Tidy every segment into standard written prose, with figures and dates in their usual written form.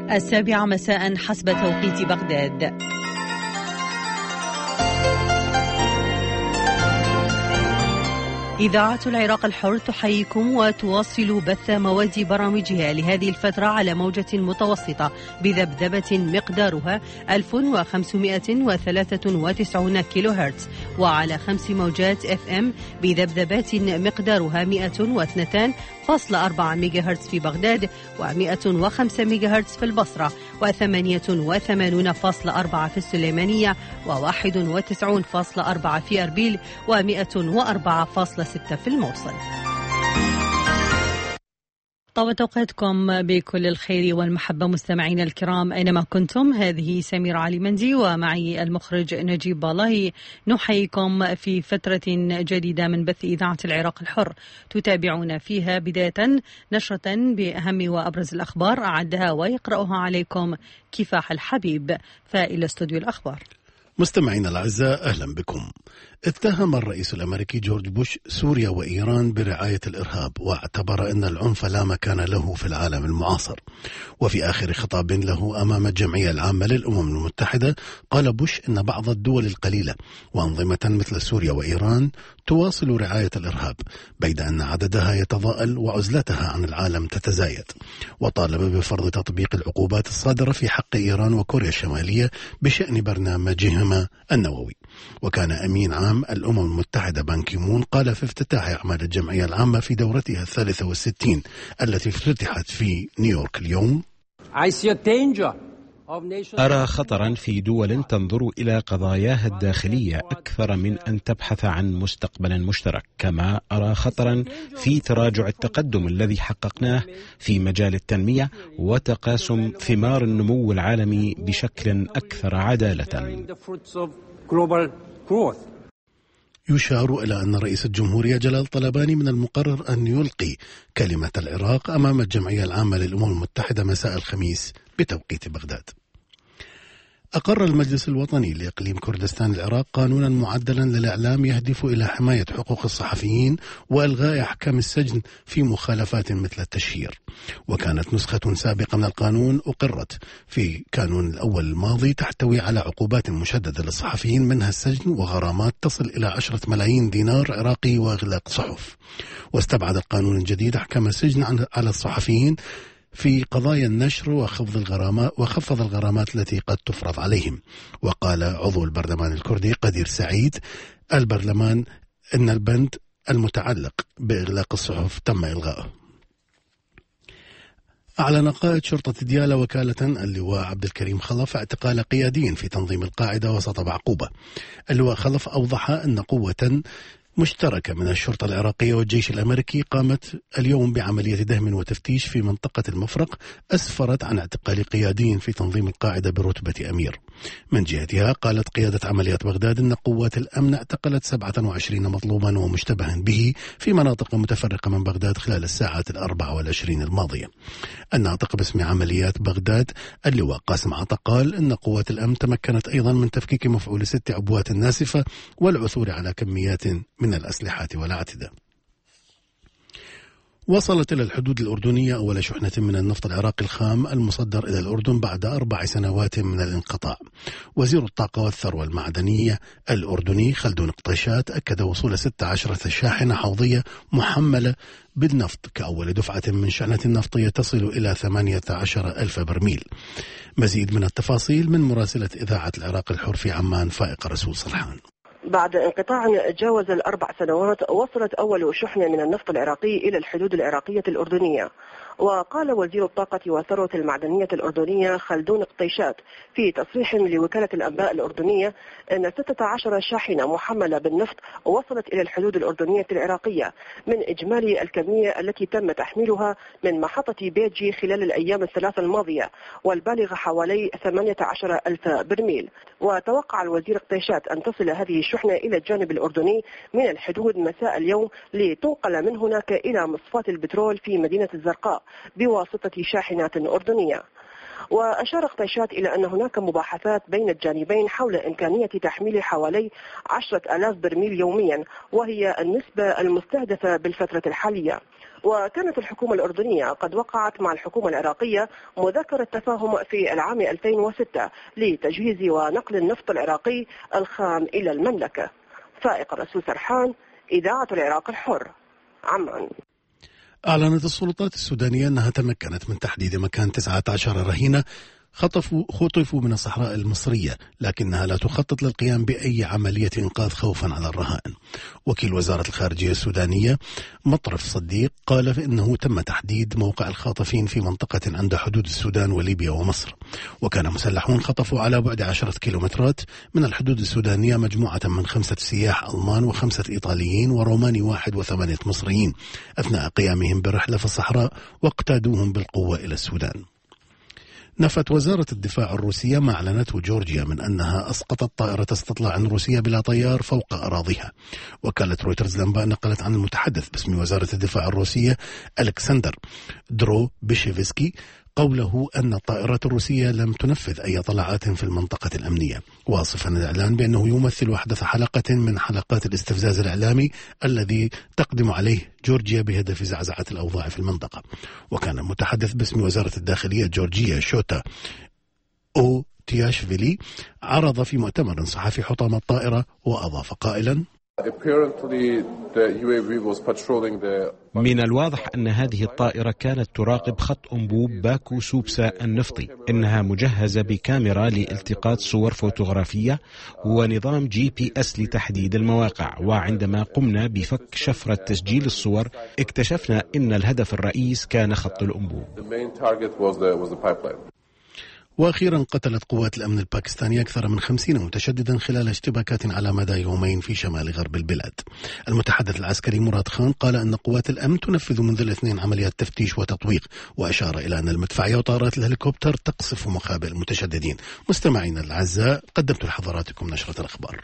7 مساء حسب توقيت بغداد. إذاعة العراق الحر تحييكم وتواصل بث مواد برامجها لهذه الفترة على موجة متوسطة بذبذبة مقدارها 1593 كيلو هرتز، وعلى 5 موجات FM بذبذبات مقدارها 102.4 ميجا هرتز في بغداد، و105 ميجا هرتز في البصرة، و88.4 في السليمانية، و91.4 في أربيل، و104.6 في الموصل. طابت أوقاتكم بكل الخير والمحبة مستمعينا الكرام أينما كنتم. هذه سميرة علي مندي ومعي المخرج نجيب بالاهي، نحييكم في فترة جديدة من بث إذاعة العراق الحر، تتابعون فيها بداية نشرة بأهم وأبرز الأخبار أعدها ويقرأها عليكم كفاح الحبيب. فإلى استوديو الأخبار. مستمعينا الأعزاء، أهلا بكم. اتهم الرئيس الأمريكي جورج بوش سوريا وإيران برعاية الإرهاب، واعتبر أن العنف لا مكان له في العالم المعاصر. وفي آخر خطاب له أمام الجمعية العامة للأمم المتحدة، قال بوش أن بعض الدول القليلة وأنظمة مثل سوريا وإيران تواصل رعاية الإرهاب، بيد أن عددها يتضاءل وعزلتها عن العالم تتزايد. وطالب بفرض تطبيق العقوبات الصادرة في حق إيران وكوريا الشمالية بشأن برنامجهما النووي. وكان أمين عام الأمم المتحدة بان كي مون قال في افتتاح أعمال الجمعية العامة في دورتها 63 التي افتتحت في نيويورك اليوم: أرى خطرا في دول تنظر إلى قضاياها الداخلية أكثر من أن تبحث عن مستقبل مشترك، كما أرى خطرا في تراجع التقدم الذي حققناه في مجال التنمية وتقاسم ثمار النمو العالمي بشكل أكثر عدالة. يشار إلى أن رئيس الجمهورية جلال طلباني من المقرر أن يلقي كلمة العراق أمام الجمعية العامة للأمم المتحدة مساء الخميس بتوقيت بغداد. أقر المجلس الوطني لإقليم كردستان العراق قانونا معدلا للإعلام يهدف إلى حماية حقوق الصحفيين وإلغاء أحكام السجن في مخالفات مثل التشهير. وكانت نسخة سابقة من القانون أقرت في كانون الأول الماضي تحتوي على عقوبات مشددة للصحفيين، منها السجن وغرامات تصل إلى 10 ملايين دينار عراقي وإغلاق صحف. واستبعد القانون الجديد أحكام السجن على الصحفيين في قضايا النشر وخفض الغرامات التي قد تفرض عليهم. وقال عضو البرلمان الكردي قدير سعيد البرلمان إن البند المتعلق بإغلاق الصحف تم إلغائه. أعلن قائد شرطة ديالى وكالة اللواء عبد الكريم خلف اعتقال قيادي في تنظيم القاعدة وسط بعقوبة. اللواء خلف أوضح أن قوة مشتركة من الشرطة العراقية والجيش الأمريكي قامت اليوم بعملية دهم وتفتيش في منطقة المفرق أسفرت عن اعتقال قيادي في تنظيم القاعدة برتبة أمير. من جهتها قالت قيادة عمليات بغداد أن قوات الأمن اعتقلت 27 مطلوبا ومشتبها به في مناطق متفرقة من بغداد خلال الساعات 24 الماضية. الناطق باسم عمليات بغداد اللواء قاسم عطا قال أن قوات الأمن تمكنت أيضا من تفكيك مفعول 6 عبوات ناسفة والعثور على كميات من الأسلحة والأعتدة. وصلت إلى الحدود الأردنية أول شحنة من النفط العراقي الخام المصدر إلى الأردن بعد 4 سنوات من الانقطاع. وزير الطاقة والثروة المعدنية الأردني خلدون قطيشات أكد وصول 16 شاحنة حوضية محملة بالنفط كأول دفعة من شحنة نفطية تصل إلى 18,000 برميل. مزيد من التفاصيل من مراسلة إذاعة العراق الحر في عمان فائقة رسول صلحان. بعد انقطاع جاوز 4 سنوات وصلت أول شحنة من النفط العراقي إلى الحدود العراقية الأردنية. وقال وزير الطاقة والثروة المعدنية الأردنية خلدون قطيشات في تصريح لوكالة الأنباء الأردنية أن 16 شاحنة محملة بالنفط وصلت إلى الحدود الأردنية العراقية من إجمالي الكمية التي تم تحميلها من محطة بيجي خلال الأيام الثلاثة الماضية، والبالغة حوالي 18,000 برميل. وتوقع الوزير قطيشات أن تصل هذه الشحنة إلى الجانب الأردني من الحدود مساء اليوم لتنقل من هناك إلى مصفاة البترول في مدينة الزرقاء بواسطة شاحنات أردنية. وأشار قطيشات إلى أن هناك مباحثات بين الجانبين حول إمكانية تحميل حوالي 10,000 برميل يوميا، وهي النسبة المستهدفة بالفترة الحالية. وكانت الحكومة الأردنية قد وقعت مع الحكومة العراقية مذكرة تفاهم في العام 2006 لتجهيز ونقل النفط العراقي الخام إلى المملكة. فائق الرسول سرحان، إذاعة العراق الحر، عمان. أعلنت السلطات السودانية أنها تمكنت من تحديد مكان 19 رهينة خطفوا من الصحراء المصرية، لكنها لا تخطط للقيام بأي عملية إنقاذ خوفا على الرهائن. وكيل وزارة الخارجية السودانية مطرف صديق قال إنه تم تحديد موقع الخاطفين في منطقة عند حدود السودان وليبيا ومصر، وكان مسلحون خطفوا على بعد 10 كيلومترات من الحدود السودانية مجموعة من 5 سياح ألمان و5 إيطاليين وروماني 1 و8 مصريين أثناء قيامهم برحلة في الصحراء، واقتادوهم بالقوة إلى السودان. نفت وزارة الدفاع الروسية ما أعلنته جورجيا من أنها أسقطت طائرة استطلاع روسية بلا طيار فوق أراضيها. وكالة رويترز الأنباء نقلت عن المتحدث باسم وزارة الدفاع الروسية ألكسندر دروبيشيفسكي قوله أن الطائرات الروسية لم تنفذ أي طلعات في المنطقة الأمنية، واصفا الإعلان بأنه يمثل أحدث حلقة من حلقات الاستفزاز الإعلامي الذي تقدم عليه جورجيا بهدف زعزعة الأوضاع في المنطقة. وكان المتحدث باسم وزارة الداخلية جورجيا شوتا أوتياشفيلي عرض في مؤتمر صحفي حطام الطائرة، وأضاف قائلا: من الواضح أن هذه الطائرة كانت تراقب خط أنبوب باكو سوبسا النفطي. إنها مجهزة بكاميرا لالتقاط صور فوتوغرافية ونظام GPS لتحديد المواقع، وعندما قمنا بفك شفرة تسجيل الصور اكتشفنا أن الهدف الرئيس كان خط الأنبوب. وأخيرا قتلت قوات الأمن الباكستانية أكثر من 50 متشددا خلال اشتباكات على مدى يومين في شمال غرب البلاد. المتحدث العسكري مراد خان قال أن قوات الأمن تنفذ منذ الاثنين عمليات تفتيش وتطويق، وأشار إلى أن المدفعية وطائرات الهليكوبتر تقصف مخابئ المتشددين. مستمعينا الأعزاء، قدمت لحضراتكم نشرة الأخبار.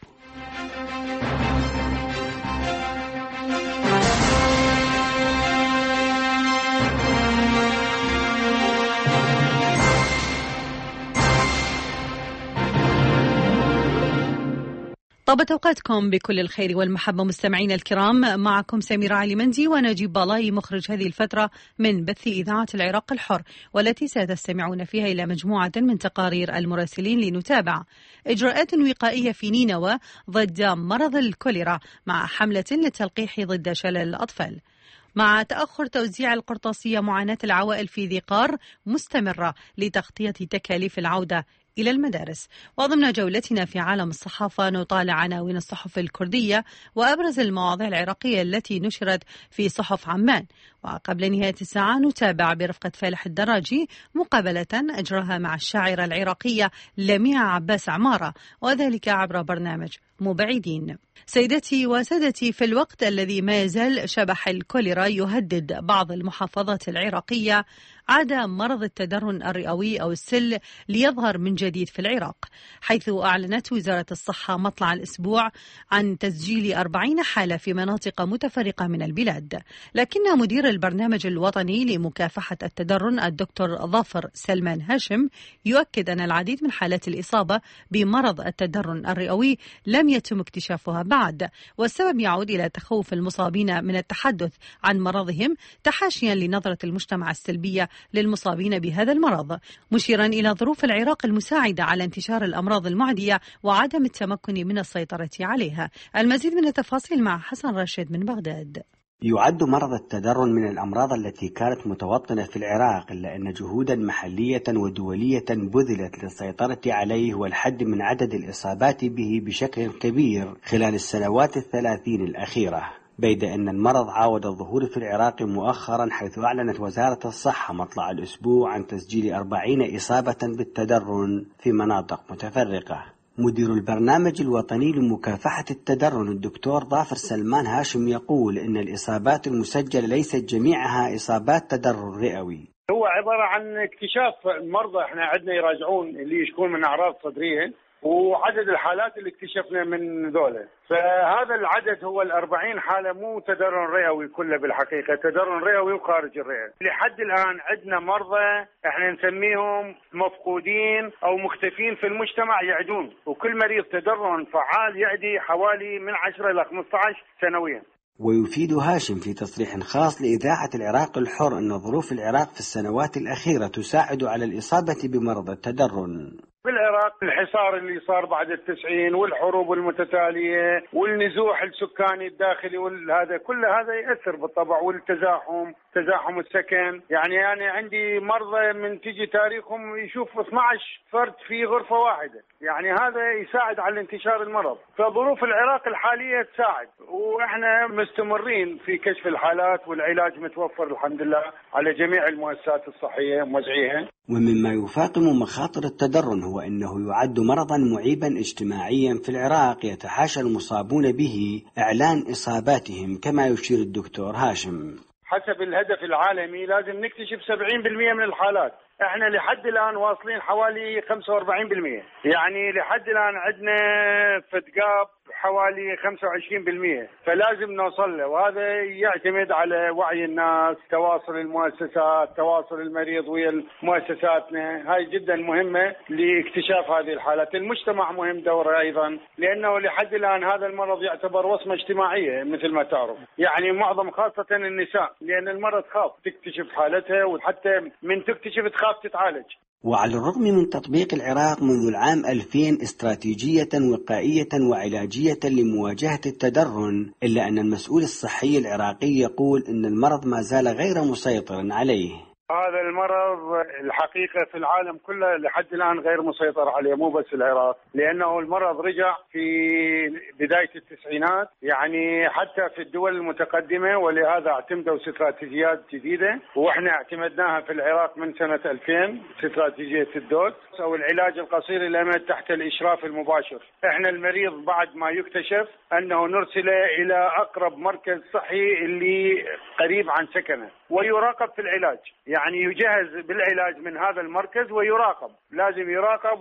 طابت أوقاتكم بكل الخير والمحبة مستمعين الكرام. معكم سميرة علي مندي ونجيب بالاي مخرج هذه الفترة من بث إذاعة العراق الحر، والتي ستستمعون فيها إلى مجموعة من تقارير المراسلين لنتابع إجراءات وقائية في نينوى ضد مرض الكوليرا مع حملة للتلقيح ضد شلل الأطفال. مع تأخر توزيع القرطاسية، معاناة العوائل في ذي قار مستمرة لتغطية تكاليف العودة إلى المدارس. وضمن جولتنا في عالم الصحافة نطالع عناوين الصحف الكردية وأبرز المواضيع العراقية التي نشرت في صحف عمان. وقبل نهاية الساعة نتابع برفقة فالح الدراجي مقابلة أجراها مع الشاعرة العراقية لميع عباس عمارة، وذلك عبر برنامج مبعدين. سيدتي وسادتي، في الوقت الذي ما يزال شبح الكوليرا يهدد بعض المحافظات العراقية، عاد مرض التدرن الرئوي أو السل ليظهر من جديد في العراق، حيث أعلنت وزارة الصحة مطلع الأسبوع عن تسجيل 40 حالة في مناطق متفرقة من البلاد. لكن مدير البرنامج الوطني لمكافحة التدرن الدكتور ظافر سلمان هاشم يؤكد أن العديد من حالات الإصابة بمرض التدرن الرئوي لم يتم اكتشافها بعد، والسبب يعود إلى تخوف المصابين من التحدث عن مرضهم، تحاشيا لنظرة المجتمع السلبية للمصابين بهذا المرض، مشيرا إلى ظروف العراق المساعدة على انتشار الأمراض المعدية وعدم التمكن من السيطرة عليها. المزيد من التفاصيل مع حسن راشد من بغداد. يعد مرض التدرن من الأمراض التي كانت متوطنة في العراق، إلا أن جهودا محلية ودولية بذلت للسيطرة عليه والحد من عدد الإصابات به بشكل كبير خلال السنوات 30 الأخيرة، بيد أن المرض عاود الظهور في العراق مؤخرا، حيث أعلنت وزارة الصحة مطلع الأسبوع عن تسجيل 40 إصابة بالتدرن في مناطق متفرقة. مدير البرنامج الوطني لمكافحة التدرن الدكتور ظافر سلمان هاشم يقول إن الإصابات المسجلة ليست جميعها إصابات تدرن رئوي. هو عبارة عن اكتشاف مرضى احنا عندنا يراجعون اللي يشكون من أعراض صدرية، وعدد الحالات اللي اكتشفنا من ذولا، فهذا العدد هو 40 حالة، مو تدرن رئوي كله بالحقيقة، تدرن رئوي وخارج الرئة. لحد الآن عندنا مرضى احنا نسميهم مفقودين أو مختفين في المجتمع يعدون، وكل مريض تدرن فعال يعدي حوالي من 10 إلى 15 سنويا. ويفيد هاشم في تصريح خاص لإذاعة العراق الحر أن ظروف العراق في السنوات الأخيرة تساعد على الإصابة بمرض التدرن. في العراق الحصار اللي صار بعد ال90 والحروب المتتالية والنزوح السكاني الداخلي وهذا كل هذا يأثر بالطبع، والتزاحم تزاحم السكن. يعني أنا عندي مرضى من تيجي تاريخهم يشوف 12 فرد في غرفة واحدة، يعني هذا يساعد على انتشار المرض. فظروف العراق الحالية تساعد، وإحنا مستمرين في كشف الحالات والعلاج متوفر الحمد لله على جميع المؤسسات الصحية موزعيها. ومما يفاقم مخاطر التدرن هو أنه يعد مرضا معيبا اجتماعيا في العراق يتحاشى المصابون به إعلان إصاباتهم، كما يشير الدكتور هاشم. حسب الهدف العالمي لازم نكتشف 70% من الحالات، احنا لحد الآن واصلين حوالي 45%، يعني لحد الآن عندنا فتقاب حوالي 25%، فلازم نوصل له، وهذا يعتمد على وعي الناس، تواصل المؤسسات، تواصل المريض ويا مؤسساتنا، هاي جدا مهمة لاكتشاف هذه الحالات. المجتمع مهم دوره أيضا، لأنه لحد الآن هذا المرض يعتبر وصمة اجتماعية مثل ما تعرف، يعني معظم خاصة النساء، لأن المرض خاف تكتشف حالتها، وحتى من تكتشف تخاف تتعالج. وعلى الرغم من تطبيق العراق منذ العام 2000 استراتيجية وقائية وعلاجية لمواجهة التدرن، إلا أن المسؤول الصحي العراقي يقول أن المرض ما زال غير مسيطر عليه. هذا المرض الحقيقة في العالم كله لحد الآن غير مسيطر عليه، مو بس العراق، لأنه المرض رجع في بداية التسعينات، يعني حتى في الدول المتقدمة، ولهذا اعتمدوا استراتيجيات جديدة، وإحنا اعتمدناها في العراق من سنة 2000، استراتيجية الدوت أو العلاج القصير الأمد تحت الإشراف المباشر. إحنا المريض بعد ما يكتشف أنه نرسله إلى أقرب مركز صحي اللي قريب عن سكنه، ويراقب في العلاج، يعني يجهز بالعلاج من هذا المركز ويراقب، لازم يراقب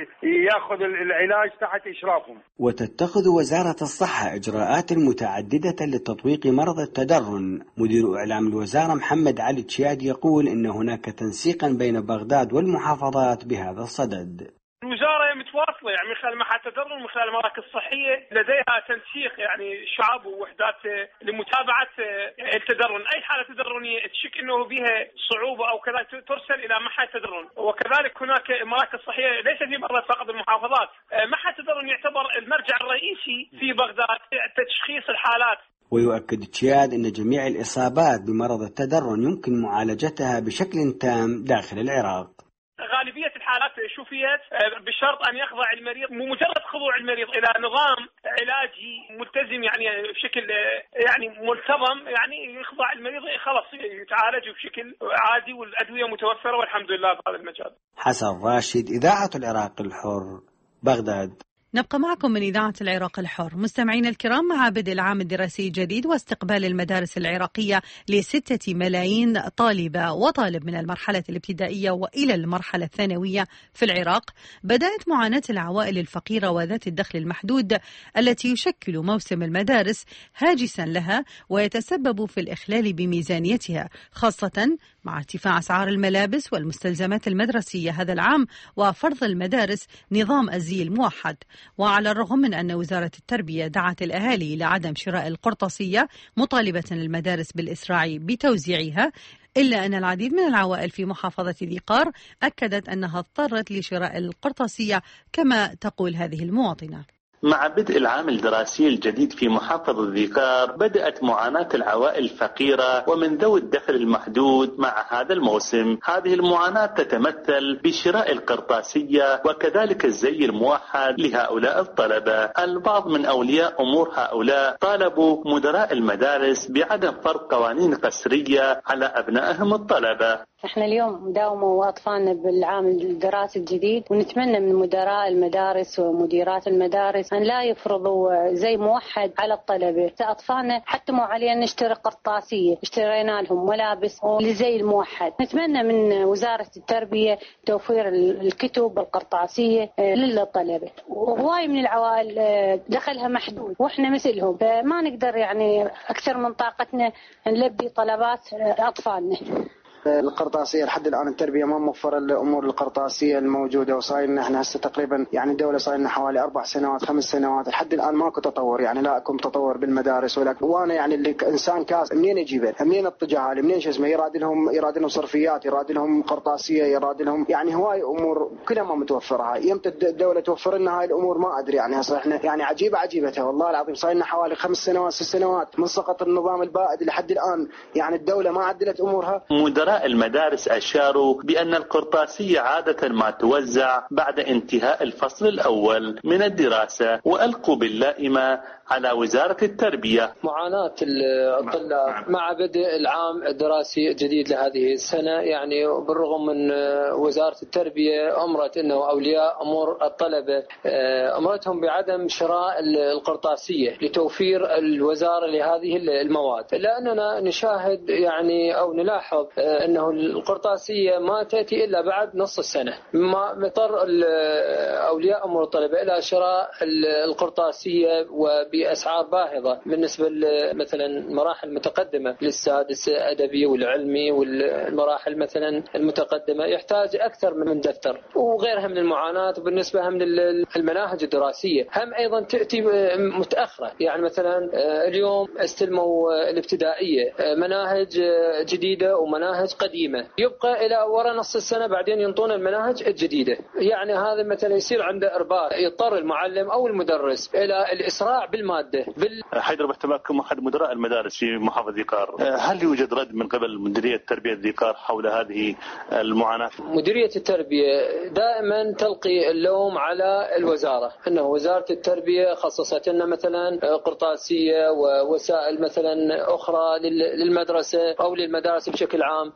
ويأخذ العلاج تحت إشرافهم. وتتخذ وزارة الصحة إجراءات متعددة لتطويق مرض التدرن. مدير إعلام الوزارة محمد علي تشياد يقول إن هناك تنسيقا بين بغداد والمحافظات بهذا الصدد. الوزارة متواصلة يعني من خلال معهد التدرن ومن خلال المراكز الصحية لديها تنسيق يعني شعب ووحدات لمتابعة التدرن. أي حالة تدرنية تشك أنه بها صعوبة أو كذا ترسل إلى معهد التدرن، وكذلك هناك مراكز صحية ليس في بغداد فقط المحافظات. معهد التدرن يعتبر المرجع الرئيسي في بغداد تشخيص الحالات. ويؤكد تشياد أن جميع الإصابات بمرض التدرن يمكن معالجتها بشكل تام داخل العراق. غالبية الحالات شفيت بشرط أن يخضع المريض، مجرد خضوع المريض إلى نظام علاجي ملتزم يعني بشكل يعني ملتزم، يعني يخضع المريض خلاص يتعالج بشكل عادي، والأدوية متوفرة والحمد لله بهذا المجال. حسن راشد، إذاعة العراق الحر، بغداد. نبقى معكم من إذاعة العراق الحر. مستمعينا الكرام، مع بدء العام الدراسي الجديد واستقبال المدارس العراقية ل6 ملايين طالبة وطالب من المرحلة الابتدائية وإلى المرحلة الثانوية في العراق، بدأت معاناة العوائل الفقيرة وذات الدخل المحدود التي يشكل موسم المدارس هاجسا لها ويتسبب في الإخلال بميزانيتها، خاصة مع ارتفاع أسعار الملابس والمستلزمات المدرسية هذا العام وفرض المدارس نظام الزي الموحد. وعلى الرغم من أن وزارة التربية دعت الأهالي إلى عدم شراء القرطاسية مطالبة المدارس بالإسراع بتوزيعها، إلا أن العديد من العوائل في محافظة ذي قار أكدت أنها اضطرت لشراء القرطاسية، كما تقول هذه المواطنة. مع بدء العام الدراسي الجديد في محافظة ذي قار بدأت معاناة العوائل الفقيرة ومن ذوي الدخل المحدود مع هذا الموسم. هذه المعاناة تتمثل بشراء القرطاسية وكذلك الزي الموحد لهؤلاء الطلبة. البعض من أولياء أمور هؤلاء طالبوا مدراء المدارس بعدم فرض قوانين قسرية على أبنائهم الطلبة. احنا اليوم مداومة أطفالنا بالعام الدراسي الجديد، ونتمنى من مدراء المدارس ومديرات المدارس أن لا يفرضوا زي موحد على الطلبة. أطفالنا حتموا علينا نشتري قرطاسية، اشترينا لهم ملابس لزي الموحد. نتمنى من وزارة التربية توفير الكتب والقرطاسية للطلبة. وهواي من العوائل دخلها محدود وإحنا مثلهم، فما نقدر يعني أكثر من طاقتنا نلبي طلبات أطفالنا. القرطاسية لحد الآن التربية ما موفر الأمور القرطاسية الموجودة، وصايرنا احنا هسه تقريبا يعني الدولة صايرنا حوالي 4 سنوات 5 سنوات لحد الآن ماكو تطور، يعني لا اكو تطور بالمدارس وانا يعني اللي انسان كاس منين يجيبه؟ منين الطجاهة؟ منين شو اسمه؟ يراد لهم صرفيات، يراد لهم قرطاسية، يراد لهم يعني هواي امور كلها ما متوفرة. هاي يمتى الدولة توفر لنا هاي الامور ما ادري، يعني هسه احنا يعني عجيبتها والله العظيم. صايرنا حوالي 5 سنوات 6 سنوات من سقط النظام البائد لحد الآن، يعني الدولة ما عدلت امورها. مدراء المدارس أشاروا بأن القرطاسية عادة ما توزع بعد انتهاء الفصل الأول من الدراسة، وألقوا باللائمة على وزارة التربية. معاناة الطلاب مع بدء العام الدراسي الجديد لهذه السنة، يعني بالرغم من وزارة التربية أمرت أنه أولياء أمور الطلبة أمرتهم بعدم شراء القرطاسية لتوفير الوزارة لهذه المواد، إلا أننا نشاهد يعني أو نلاحظ أنه القرطاسية ما تأتي إلا بعد نص السنة، ما مضطر أولياء أمور الطلبة إلى شراء القرطاسية وبأسعار باهظة بالنسبة مثلا المراحل المتقدمة للسادس أدبي والعلمي، والمراحل مثلا المتقدمة يحتاج أكثر من دفتر وغيرها من المعاناة. وبالنسبة من المناهج الدراسية هم أيضا تأتي متأخرة، يعني مثلا اليوم استلموا الابتدائية مناهج جديدة ومناهج قديمة، يبقى إلى وراء نص السنة بعدين ينطون المناهج الجديدة. يعني هذا مثلا يصير عنده إرباك، يضطر المعلم أو المدرس إلى الإسراع بالمادة. حيدر باحتمالكم أحد مدراء المدارس في محافظة ذيقار، هل يوجد رد من قبل مديرية التربية ذيقار حول هذه المعاناة؟ مديرية التربية دائما تلقي اللوم على الوزارة، أنه وزارة التربية خصصت لنا مثلا قرطاسية ووسائل مثلا أخرى للمدرسة أو للمدارس بشكل عام،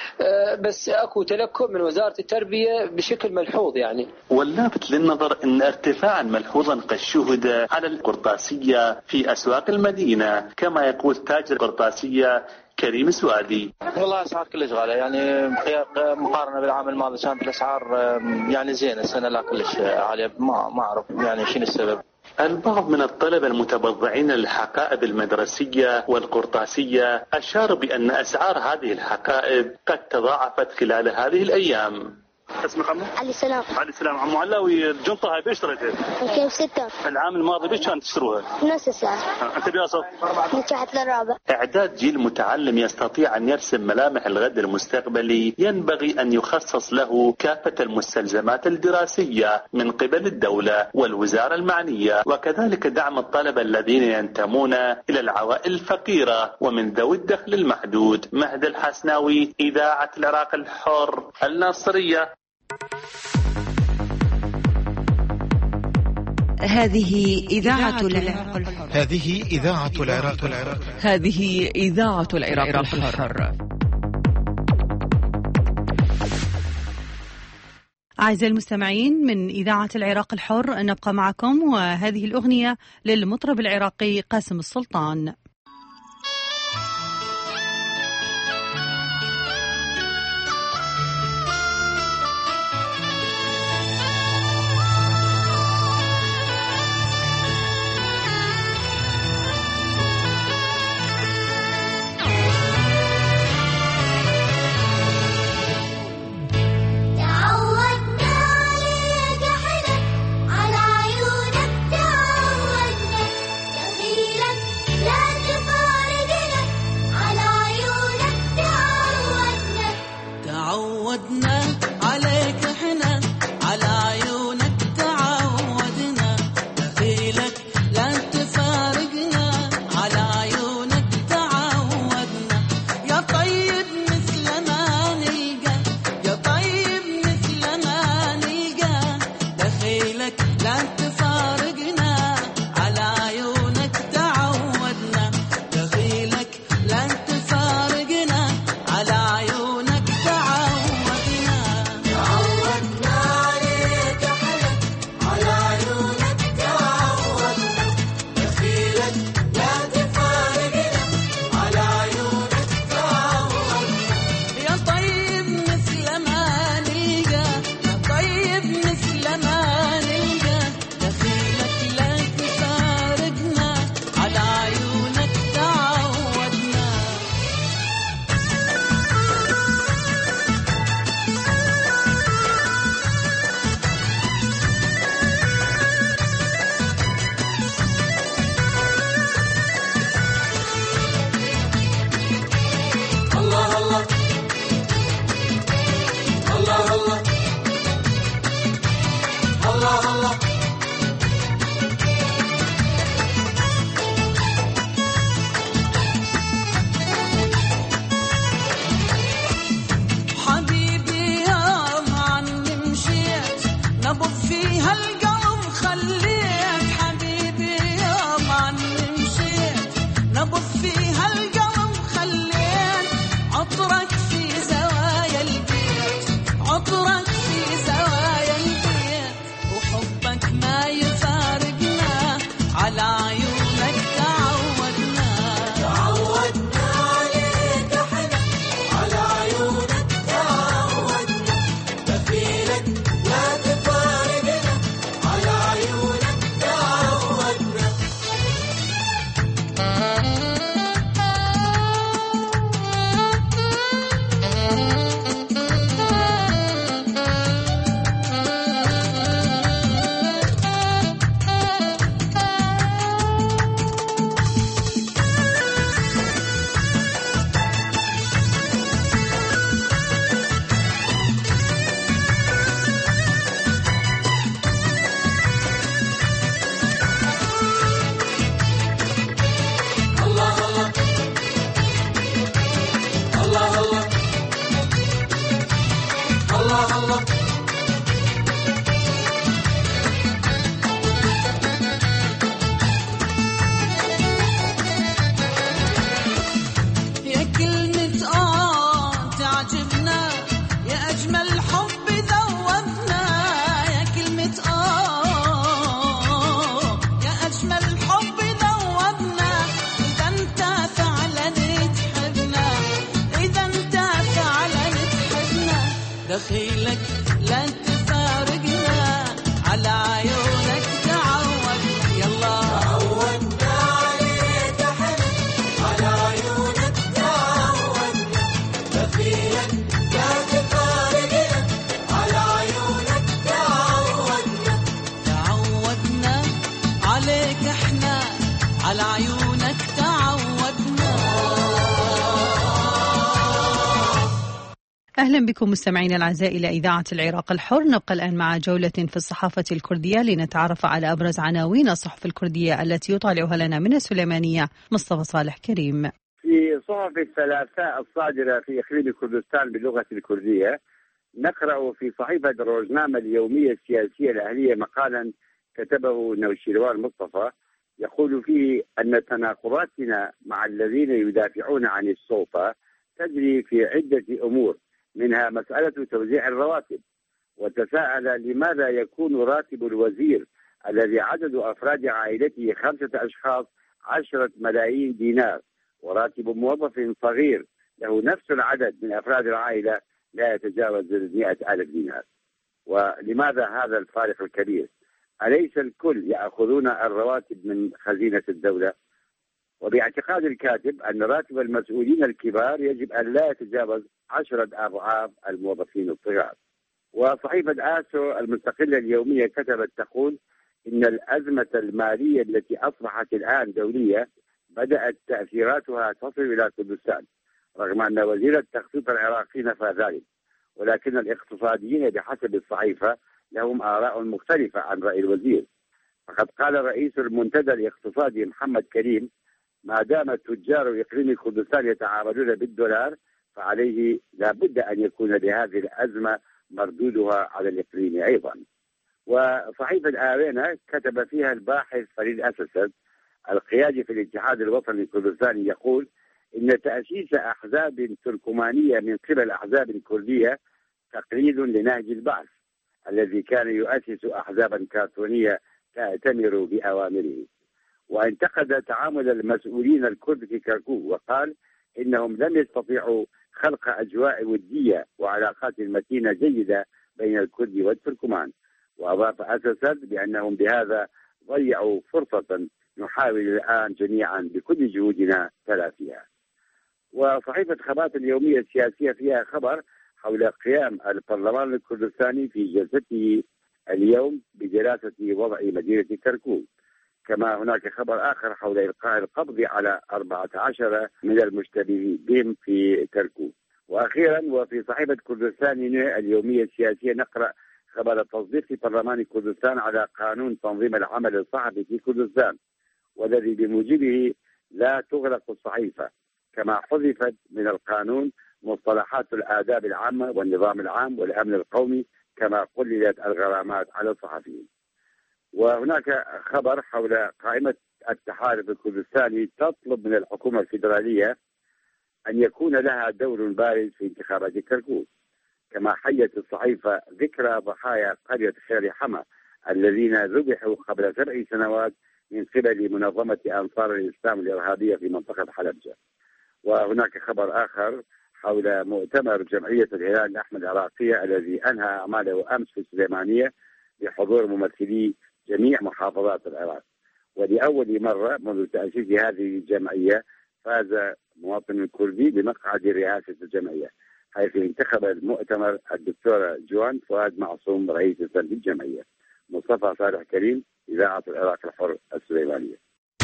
بس أكو تلكؤ من وزارة التربية بشكل ملحوظ يعني. واللافت للنظر أن ارتفاعا ملحوظا قد شهد على القرطاسية في أسواق المدينة، كما يقول تاجر القرطاسية كريم سوادي. والله أسعار كلش غالية، يعني مقارنة بالعام الماضي كانت الأسعار يعني زينة، السنة لا كلش عالية، ما أعرف يعني شنو السبب. البعض من الطلبة المتبضعين للحقائب المدرسية والقرطاسية أشاروا بأن أسعار هذه الحقائب قد تضاعفت خلال هذه الأيام. اسمك عمو؟ علي السلام. علي السلام. عمو علاوي، الجنطة هاي بيش اشتريتها؟ كيف 6. العام الماضي بيش كانت تشتروها؟ نص ساعة. أنت بياصل؟ نجحت للرابع. إعداد جيل متعلم يستطيع أن يرسم ملامح الغد المستقبلي ينبغي أن يخصص له كافة المستلزمات الدراسية من قبل الدولة والوزارة المعنية، وكذلك دعم الطلبة الذين ينتمون إلى العوائل الفقيرة ومن ذوي الدخل المحدود. مهد الحسناوي، إذاعة العراق الحر، الناصرية. هذه إذاعة العراق الحر. هذه إذاعة العراق الحر. هذه إذاعة العراق الحر. أعزائي المستمعين من إذاعة العراق الحر، نبقى معكم وهذه الأغنية للمطرب العراقي قاسم السلطان. لا دخيلك لا تفارقنا على عيونك تعودنا يلا تعودنا عليك احنا على عيونك تعودنا دخيلك لا تفارقنا على عيونك تعودنا عليك احنا على عيونك تعودنا. أهلا بكم مستمعينا الأعزاء إلى إذاعة العراق الحر. نبقى الآن مع جولة في الصحافة الكردية لنتعرف على أبرز عناوين الصحف الكردية التي يطالعها لنا من السليمانية مصطفى صالح كريم. في صحف الثلاثاء الصادرة في إقليم كردستان باللغة الكردية نقرأ في صحيفة روزنامة اليومية السياسية الأهلية مقالا كتبه نوشيروان مصطفى يقول فيه أن تناقضاتنا مع الذين يدافعون عن السلطة تجري في عدة أمور، منها مسألة توزيع الرواتب، وتساءل لماذا يكون راتب الوزير الذي عدد أفراد عائلته 5 أشخاص 10 ملايين دينار، وراتب موظف صغير له نفس العدد من أفراد العائلة لا يتجاوز 100,000 دينار. ولماذا هذا الفارق الكبير؟ أليس الكل يأخذون الرواتب من خزينة الدولة؟ وباعتقاد الكاتب أن راتب المسؤولين الكبار يجب أن لا يتجاوز 10 أضعاف الموظفين الصغار. وصحيفة آسو المستقلة اليومية كتبت تقول إن الأزمة المالية التي أصبحت الآن دولية بدأت تأثيراتها تصل إلى كردستان، رغم أن وزير التخطيط العراقي نفى ذلك، ولكن الاقتصاديين بحسب الصحيفة لهم آراء مختلفة عن رأي الوزير. فقد قال رئيس المنتدى الاقتصادي محمد كريم ما دام تجار إقليم كردستان يتعاملون بالدولار فعليه لا بد أن يكون لهذه الأزمة مردودها على الإقليم أيضا. وصحيفة آرينا كتب فيها الباحث فريد أسد القيادي في الاتحاد الوطني الكردستاني يقول إن تأسيس أحزاب تركمانية من قبل أحزاب كردية تقليد لنهج البعث الذي كان يؤسس أحزابا كرتونية تأتمر بأوامره. وانتقد تعامل المسؤولين الكرد في كركوك وقال إنهم لم يستطيعوا خلق أجواء ودية وعلاقات متينة جيدة بين الكرد والتركمان. وأضاف أسد بأنهم بهذا ضيعوا فرصة نحاول الآن جميعا بكل جهودنا تلافيها. وصحيفة خبات اليومية السياسية فيها خبر حول قيام البرلمان الكردستاني في جلسته اليوم بدراسة وضع مدينة كركوك. كما هناك خبر آخر حول إلقاء القبض على 14 من المشتبه بهم في كركوك. وأخيرا وفي صحيفة كردستان اليومية السياسية نقرأ قبل تصديق برلمان كردستان على قانون تنظيم العمل الصحفي في كردستان، والذي بموجبه لا تغلق الصحيفة، كما حذفت من القانون مصطلحات الآداب العامة والنظام العام والأمن القومي، كما قللت الغرامات على الصحفيين. وهناك خبر حول قائمة التحالف الكردستاني تطلب من الحكومة الفيدرالية أن يكون لها دور بارز في انتخابات كركوك، كما حيت الصحيفة ذكرى ضحايا قرية خير حما الذين ذبحوا قبل 7 سنوات من قبل منظمة أنصار الإسلام الإرهابية في منطقة حلبجة. وهناك خبر آخر حول مؤتمر جمعية الهلال الأحمر العراقية الذي أنهى أعماله أمس في السليمانية بحضور ممثلي جميع محافظات العراق. ولأول مرة منذ تأسيس هذه الجمعية فاز مواطن كردي بمقعد رئاسة الجمعية، حيث انتخب المؤتمر الدكتورة جوان فؤاد معصوم رئيسة للجمعية. مصطفى صالح كريم، إذاعة العراق الحر السليمانية.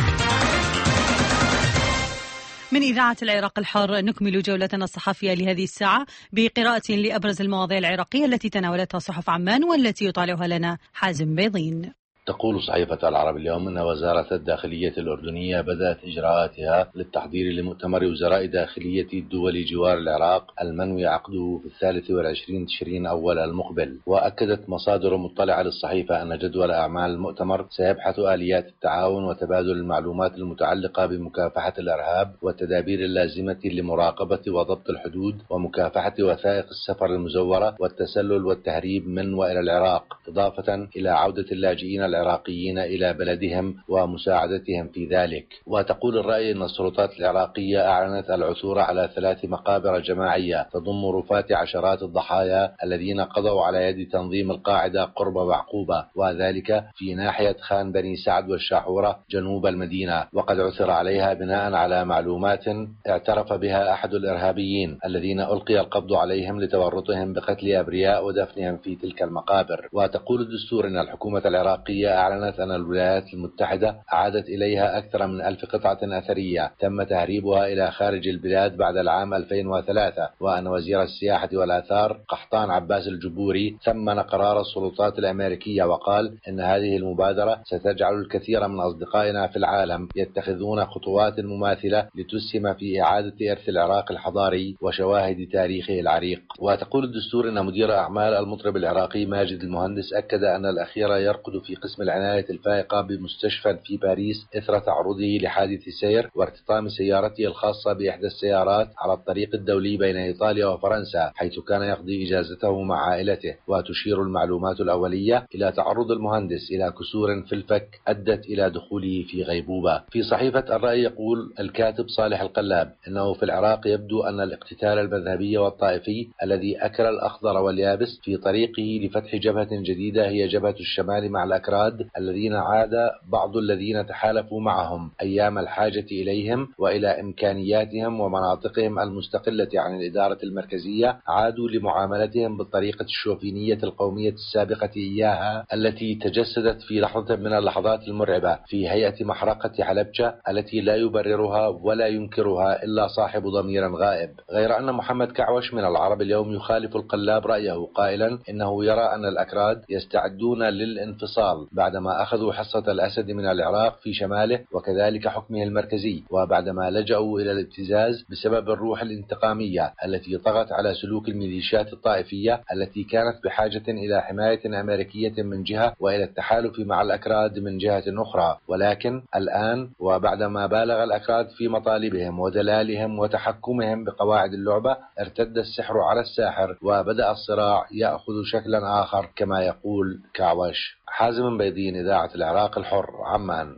من إذاعة العراق الحر نكمل جولتنا الصحفية لهذه الساعة بقراءة لأبرز المواضيع العراقية التي تناولتها صحف عمان والتي يطالعها لنا حازم بيضين. تقول صحيفة العرب اليوم أن وزارة الداخلية الأردنية بدأت إجراءاتها للتحضير لمؤتمر وزراء داخلية دول جوار العراق المنوي عقده في 23 تشرين أول المقبل. وأكدت مصادر مطلعة للصحيفة أن جدول أعمال المؤتمر سيبحث آليات التعاون وتبادل المعلومات المتعلقة بمكافحة الإرهاب والتدابير اللازمة لمراقبة وضبط الحدود ومكافحة وثائق السفر المزورة والتسلل والتهريب من وإلى العراق، إضافة إلى عودة اللاجئين العراقيين إلى بلدهم ومساعدتهم في ذلك. وتقول الرأي أن السلطات العراقية أعلنت العثور على 3 مقابر جماعية تضم رفات عشرات الضحايا الذين قضوا على يد تنظيم القاعدة قرب بعقوبة، وذلك في ناحية خان بني سعد والشاحورة جنوب المدينة، وقد عثر عليها بناء على معلومات اعترف بها أحد الإرهابيين الذين ألقي القبض عليهم لتورطهم بقتل أبرياء ودفنهم في تلك المقابر. وتقول الدستور أن الحكومة العراقية أعلنت أن الولايات المتحدة أعادت إليها أكثر من 1000 قطعة أثرية تم تهريبها إلى خارج البلاد بعد العام 2003، وأن وزير السياحة والآثار قحطان عباس الجبوري ثمن قرار السلطات الأمريكية وقال إن هذه المبادرة ستجعل الكثير من أصدقائنا في العالم يتخذون خطوات مماثلة لتسهم في إعادة إرث العراق الحضاري وشواهد تاريخه العريق. وتقول الدستور أن مدير أعمال المطرب العراقي ماجد المهندس أكد أن الأخير يرقد في قسم العناية الفائقة بمستشفى في باريس إثر تعرضه لحادث سير وارتطام سيارته الخاصة بإحدى السيارات على الطريق الدولي بين إيطاليا وفرنسا، حيث كان يقضي إجازته مع عائلته. وتشير المعلومات الأولية إلى تعرض المهندس إلى كسور في الفك أدت إلى دخوله في غيبوبة. في صحيفة الرأي يقول الكاتب صالح القلاب إنه في العراق يبدو أن الاقتتال المذهبي والطائفي الذي أكل الأخضر واليابس في طريقه لفتح جبهة جديدة هي جبهة الشمال مع الأكراد الذين عاد بعض الذين تحالفوا معهم أيام الحاجة إليهم وإلى إمكانياتهم ومناطقهم المستقلة عن الإدارة المركزية، عادوا لمعاملتهم بالطريقة الشوفينية القومية السابقة إياها التي تجسدت في لحظة من اللحظات المرعبة في هيئة محرقة حلبجة التي لا يبررها ولا ينكرها إلا صاحب ضمير غائب. غير أن محمد كعوش من العرب اليوم يخالف القلاب رأيه قائلا إنه يرى أن الأكراد يستعدون للانفصال بعدما أخذوا حصة الأسد من العراق في شماله وكذلك حكمه المركزي، وبعدما لجأوا إلى الابتزاز بسبب الروح الانتقامية التي طغت على سلوك الميليشيات الطائفية التي كانت بحاجة إلى حماية أمريكية من جهة وإلى التحالف مع الأكراد من جهة أخرى. ولكن الآن وبعدما بالغ الأكراد في مطالبهم ودلالهم وتحكمهم بقواعد اللعبة ارتد السحر على الساحر وبدأ الصراع يأخذ شكلا آخر كما يقول كعوش. حازم بيضين، إذاعة العراق الحر، عمان.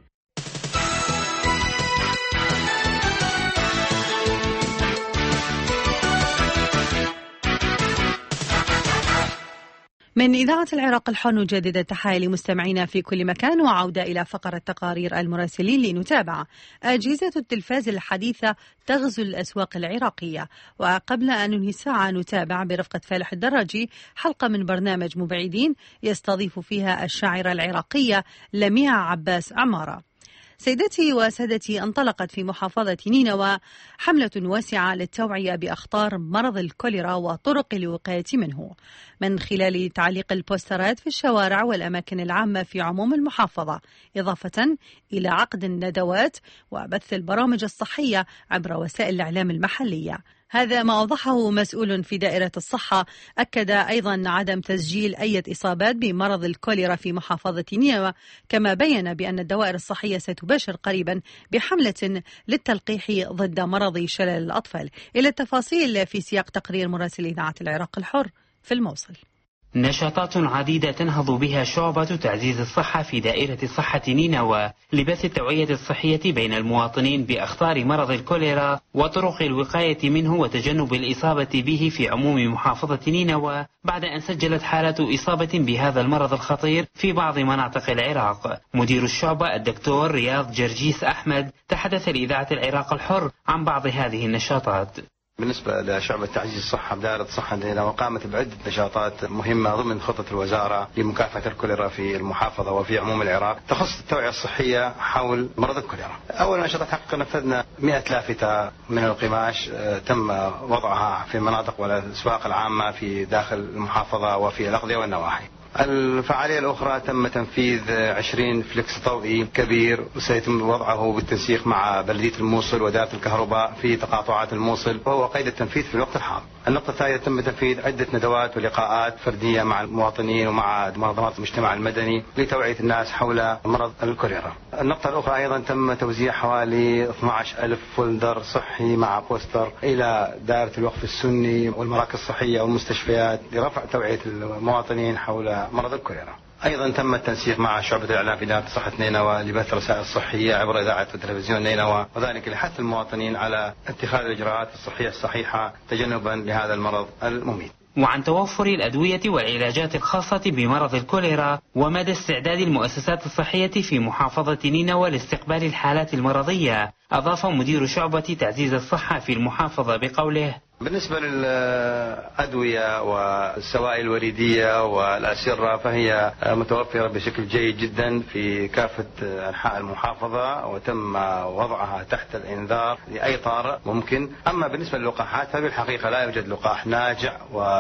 من إذاعة العراق الحر نجدد التحية لمستمعينا في كل مكان وعودة إلى فقرة تقارير المراسلين لنتابع. أجهزة التلفاز الحديثة تغزو الأسواق العراقية. وقبل أن ننهي الساعة نتابع برفقة فالح الدراجي حلقة من برنامج مبعدين يستضيف فيها الشاعرة العراقية لميع عباس عمارة. سيدتي وسادتي، انطلقت في محافظة نينوى حملة واسعة للتوعية بأخطار مرض الكوليرا وطرق الوقاية منه، من خلال تعليق البوسترات في الشوارع والأماكن العامة في عموم المحافظة، إضافة إلى عقد الندوات وبث البرامج الصحية عبر وسائل الإعلام المحلية. هذا ما أوضحه مسؤول في دائرة الصحة. أكد أيضا عدم تسجيل أي إصابات بمرض الكوليرا في محافظة نينوى، كما بين بأن الدوائر الصحية ستباشر قريبا بحملة للتلقيح ضد مرض شلل الأطفال. إلى التفاصيل في سياق تقرير مراسل إذاعة العراق الحر في الموصل. نشاطات عديدة تنهض بها شعبة تعزيز الصحة في دائرة الصحة نينوى لبث التوعية الصحية بين المواطنين بأخطار مرض الكوليرا وطرق الوقاية منه وتجنب الإصابة به في عموم محافظة نينوى، بعد أن سجلت حالات إصابة بهذا المرض الخطير في بعض مناطق العراق. مدير الشعبة الدكتور رياض جرجيس أحمد تحدث لإذاعة العراق الحر عن بعض هذه النشاطات. بالنسبة لشعبة تعزيز الصحة بدائرة الصحة نينوى قامت بعدة نشاطات مهمة ضمن خطة الوزارة لمكافحة الكوليرا في المحافظة وفي عموم العراق تخص التوعية الصحية حول مرض الكوليرا. أول نشاط حقيقة نفذنا 100 لافتة من القماش تم وضعها في المناطق والأسواق العامة في داخل المحافظة وفي الأقضية والنواحي. الفعالية الأخرى تم تنفيذ 20 فليكس ضوئي كبير وسيتم وضعه بالتنسيق مع بلدية الموصل ودائرة الكهرباء في تقاطعات الموصل، وهو قيد التنفيذ في الوقت الحاضر. النقطة الثالثة تم تنفيذ عدة ندوات ولقاءات فردية مع المواطنين ومع منظمات المجتمع المدني لتوعية الناس حول مرض الكوليرا. النقطة الأخرى أيضا تم توزيع حوالي 12,000 فولدر صحي مع بوستر إلى دائرة الوقف السني والمراكز الصحية والمستشفيات لرفع توعية المواطنين حول مرض الكوليرا. أيضا تم التنسيق مع شعبة الإعلام في دائرة صحة نينوى لبث رسائل صحية عبر إذاعة وتلفزيون نينوى، وذلك لحث المواطنين على اتخاذ الإجراءات الصحية الصحيحة تجنبا لهذا المرض المميت. وعن توفر الأدوية والعلاجات الخاصة بمرض الكوليرا ومدى استعداد المؤسسات الصحية في محافظة نينوى لاستقبال الحالات المرضية، أضاف مدير شعبة تعزيز الصحة في المحافظة بقوله: بالنسبة للأدوية والسوائل الوريدية والأسرة فهي متوفرة بشكل جيد جدا في كافة أنحاء المحافظة وتم وضعها تحت الإنذار لأي طارئ ممكن. أما بالنسبة للقاحات فبالحقيقة لا يوجد لقاح ناجع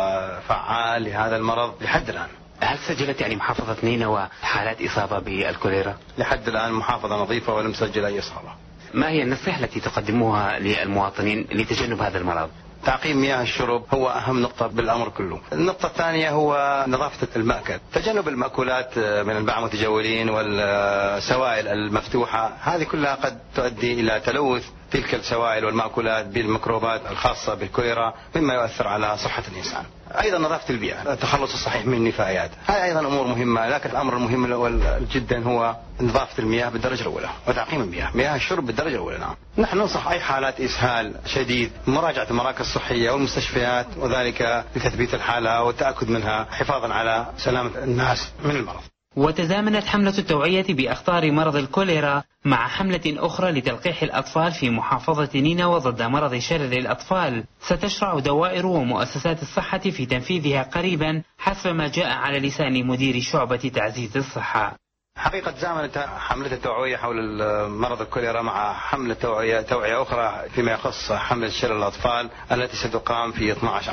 وفعال لهذا المرض لحد الآن. هل سجلت محافظة نينوى حالات إصابة بالكوليرا؟ لحد الآن محافظة نظيفة ولم تسجل أي إصابة. ما هي النصيحة التي تقدموها للمواطنين لتجنب هذا المرض؟ تعقيم مياه الشرب هو أهم نقطة بالأمر كله. النقطة الثانية هو نظافة المأكل، تجنب المأكولات من الباعة المتجولين والسوائل المفتوحة، هذه كلها قد تؤدي إلى تلوث تلك السوائل والمأكولات بالميكروبات الخاصة بالكوليرا مما يؤثر على صحة الإنسان. أيضا نظافة البيئة، التخلص الصحيح من النفايات، هذه أيضا أمور مهمة، لكن الأمر المهم جدا هو نظافة المياه بالدرجة الأولى وتعقيم المياه، مياه الشرب بالدرجة الأولى. نعم، نحن ننصح أي حالات إسهال شديد مراجعة المراكز الصحية والمستشفيات، وذلك لتثبيت الحالة والتأكد منها حفاظا على سلامة الناس من المرض. وتزامنت حملة التوعية بأخطار مرض الكوليرا مع حملة أخرى لتلقيح الأطفال في محافظة نينوى ضد مرض شلل الأطفال، ستشرع دوائر ومؤسسات الصحة في تنفيذها قريبا حسب ما جاء على لسان مدير شعبة تعزيز الصحة. حقيقة تزامنت حملة التوعية حول مرض الكوليرا مع حملة توعية أخرى فيما يخص حملة شلل الأطفال التي ستقام في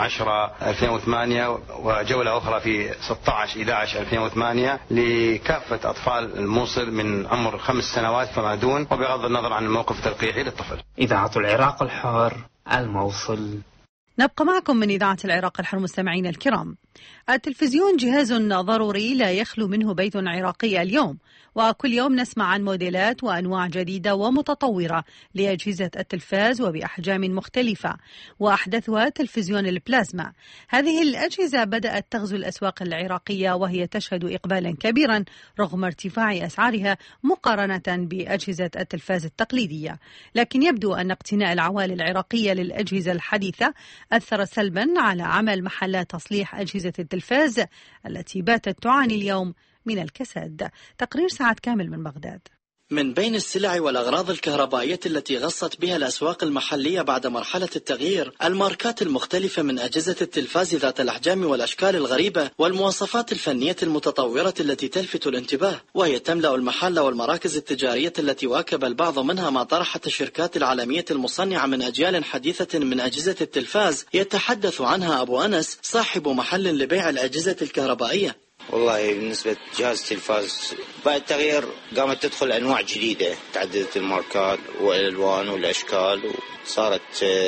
12/10/2008 وجولة أخرى في 16/11/2008 لكافة أطفال الموصل من عمر 5 سنوات فما دون، وبغض النظر عن الموقف التلقيحي للطفل. إذاعة العراق الحر، الموصل. نبقى معكم من إذاعة العراق الحر مستمعين الكرام. التلفزيون جهاز ضروري لا يخلو منه بيت عراقي اليوم، وكل يوم نسمع عن موديلات وأنواع جديدة ومتطورة لأجهزة التلفاز وبأحجام مختلفة، وأحدثها تلفزيون البلازما. هذه الأجهزة بدأت تغزو الأسواق العراقية وهي تشهد إقبالا كبيرا رغم ارتفاع أسعارها مقارنة بأجهزة التلفاز التقليدية، لكن يبدو أن اقتناء العوائل العراقية للأجهزة الحديثة أثر سلبا على عمل محلات تصليح أجهزة التلفاز التي باتت تعاني اليوم من الكساد. تقرير سعد كامل من بغداد. من بين السلع والأغراض الكهربائية التي غصت بها الأسواق المحلية بعد مرحلة التغيير الماركات المختلفة من أجهزة التلفاز ذات الأحجام والأشكال الغريبة والمواصفات الفنية المتطورة التي تلفت الانتباه، وهي تملأ المحل والمراكز التجارية التي واكب البعض منها ما طرحت الشركات العالمية المصنعة من أجيال حديثة من أجهزة التلفاز. يتحدث عنها أبو أنس صاحب محل لبيع الأجهزة الكهربائية. والله بالنسبة لجهاز التلفاز بعد التغيير قامت تدخل أنواع جديدة، تعددت الماركات والألوان والأشكال وصارت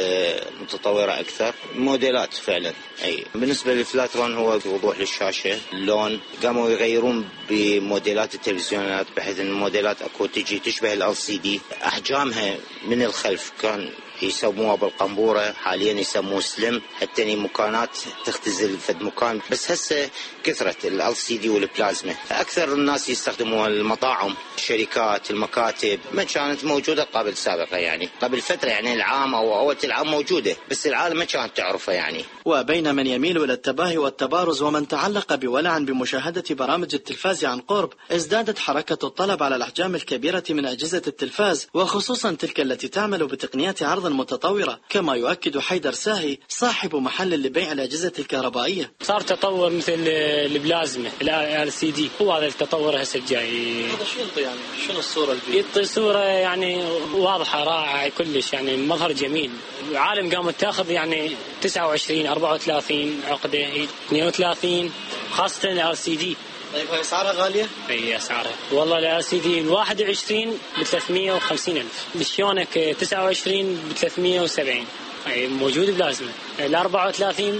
متطورة أكثر، موديلات فعلا. أي بالنسبة للفلاترون هو وضوح للشاشة، اللون، قاموا يغيرون بموديلات التلفزيونات بحيث أن الموديلات أكو تجي تشبه ال LCD، أحجامها من الخلف كان يسموها بالقنبورة، حاليا يسموه سلم، حتى مكانات تختزل في مكان. بس هسه كثرت ال LCD والبلازما، أكثر الناس يستخدموها المطاعم، الشركات، المكاتب، ما كانت موجودة قبل سابقة، يعني قبل فترة، يعني العام أو أول العام موجودة بس العالم ما كانت تعرفها يعني. وبين من يميل إلى التباهي والتبارز ومن تعلق بولع بمشاهدة برامج التلفاز عن قرب، ازدادت حركة الطلب على الأحجام الكبيرة من أجهزة التلفاز، وخصوصا تلك التي تعمل بتقنيات عرض متطورة، كما يؤكد حيدر ساهي صاحب محل لبيع الأجهزة الكهربائية. صار تطور مثل البلازما LCD، هو هذا التطور هسه الجاي. هذا شو ينطي يعني؟ شنو الصورة اللي فيه؟ يعطي صورة يعني واضحة رائعة كلش، يعني مظهر جميل. العالم قامت تاخذ يعني 29 34 عقدة 32، خاصة LCD. طيب هاي أسعارها غالية؟ اي أسعارها والله LCD 21 ب 350,000، بالشونك 29 ب 370، اي موجود بلازمة. ال 34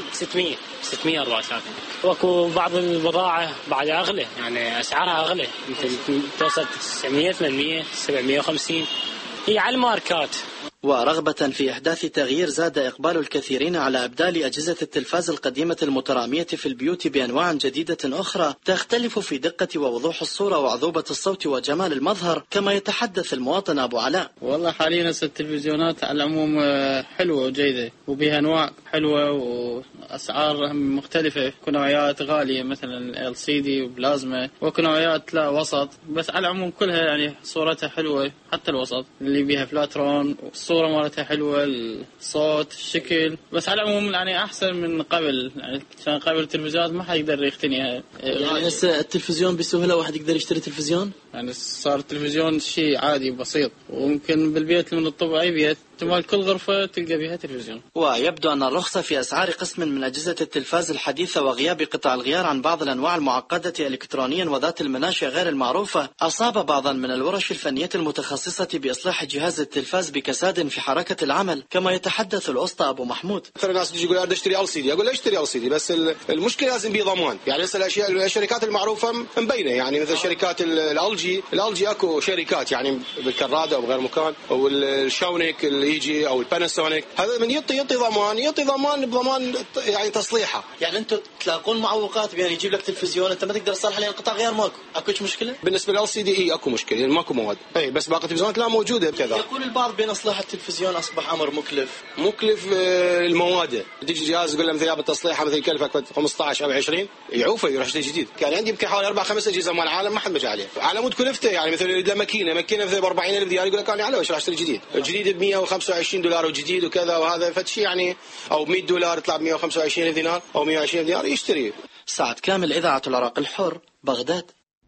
634. وكو بعض البضاعة بعد أغلى، يعني أسعارها أغلى، مثل توصل 900 800 750، هي على الماركات. ورغبة في إحداث تغيير زاد إقبال الكثيرين على إبدال أجهزة التلفاز القديمة المترامية في البيوت بأنواع جديدة أخرى تختلف في دقة ووضوح الصورة وعذوبة الصوت وجمال المظهر، كما يتحدث المواطن أبو علاء. والله حاليا التلفزيونات على العموم حلوة وجيدة وبها أنواع حلوة وأسعار مختلفة، نوعيات غالية مثلا LCD وبلازما، ونوعيات لا وسط، بس على العموم كلها يعني صورتها حلوة، حتى الوسط اللي بها فلاترون الصورة مالتها حلوة، الصوت، الشكل، بس على العموم يعني أحسن من قبل، يعني كان قبل التلفزيونات ما حيقدر يقتنيها. يعني هسه التلفزيون بسهولة واحد يقدر يشتري تلفزيون؟ يعني صار التلفزيون شيء عادي وبسيط، وممكن بالبيت من الطب أي بيت تمال كل غرفة تلقى بها تلفزيون. ويبدو أن الرخصة في أسعار قسم من أجهزة التلفاز الحديثة وغياب قطع الغيار عن بعض الأنواع المعقدة إلكترونيا وذات المناشئ غير المعروفة أصاب بعضا من الورش الفنية المتخصصة بإصلاح جهاز التلفاز بكساد في حركة العمل، كما يتحدث الأسطى أبو محمود. أكثر الناس تجي يقول أريد أشتري LCD، أقول اشتري LCD، بس المشكلة لازم بيه ضمان، يعني هسه الشركات المعروفة مبينة، يعني مثل شركات الألجي أكو شركات يعني بالكرادة أو بغير مكان، أو الشاونيك اللي يجي أو الباناسونيك، هذا من يعطي ضمان بضمان يعني تصليحه. يعني أنتم تلاقون معوقات بين يجيب لك تلفزيون أنت ما تقدر تصلح لأن قطع غيار أكوش مشكلة؟ بالنسبة للLCD أكو مشكلة، يعني ماكو مواد، بس باقي التلفزيونات لا موجودة كذا. يقول البعض بين إصلاح التلفزيون أصبح أمر مكلف المواد، تجي جهاز يقول له مثلا بالتصليحه مثل يكلفك 15 أو 20 يعوفه يروح يشتري جديد. كان عندي يمكن حوالي 4-5 أجهزة مال العالم ما حد مشى عليه، على مود كلفته، يعني مثل ماكينه مثل ب 40,000 دينار يقول لك انا على وش راح اشتري جديد ب 125 دولار وجديد وكذا، وهذا فتشي يعني او 100 دولار يطلع ب 125 دينار او 120 دينار يشتري. سعد كامل، إذاعة العراق الحر، بغداد.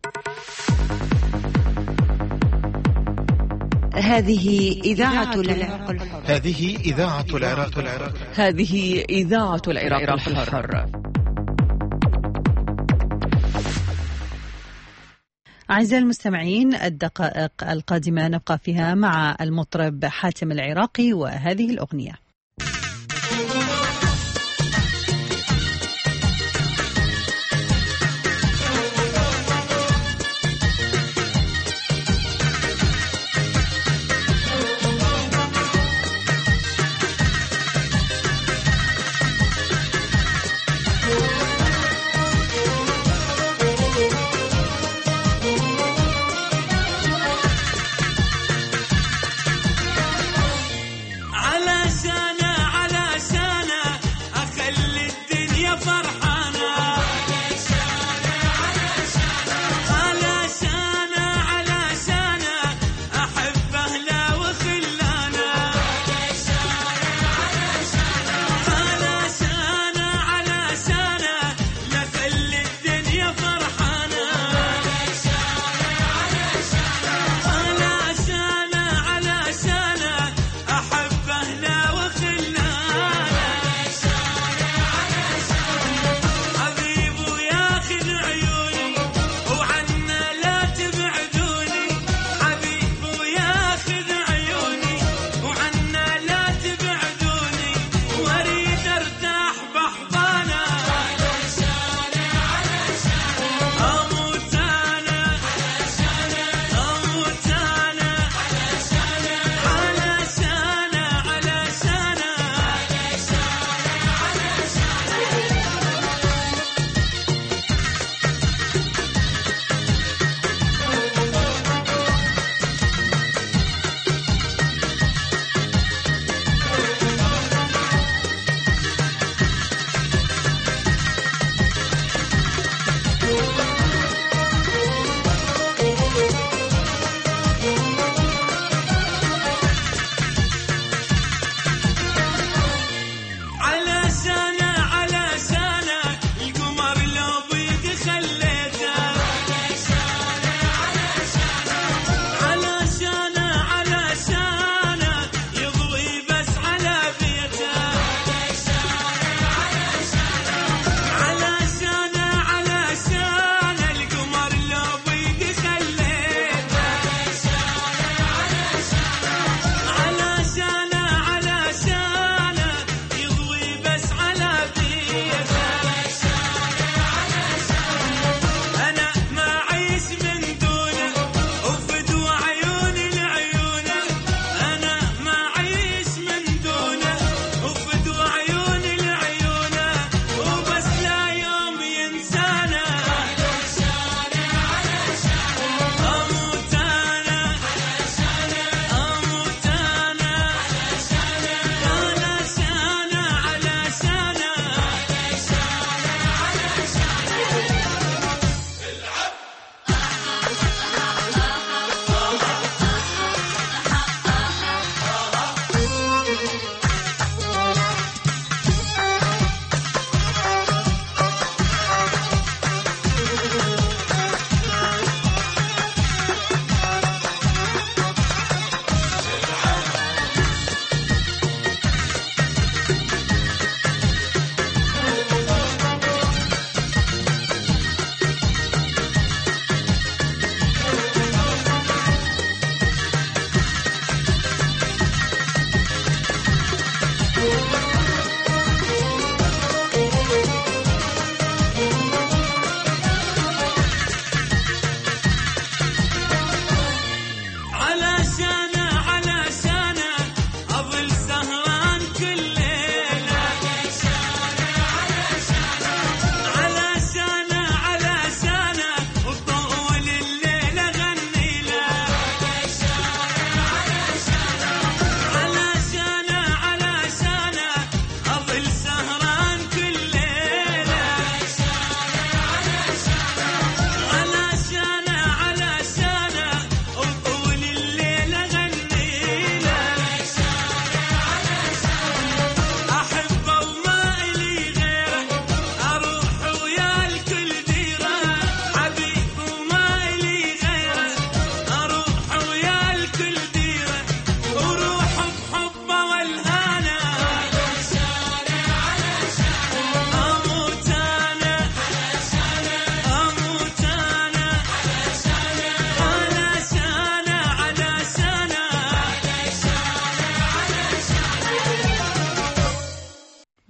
هذه إذاعة العراق الحر. هذه إذاعة العراق الحر. هذه إذاعة العراق الحر. أعزائي المستمعين، الدقائق القادمة نبقى فيها مع المطرب حاتم العراقي وهذه الأغنية. علشان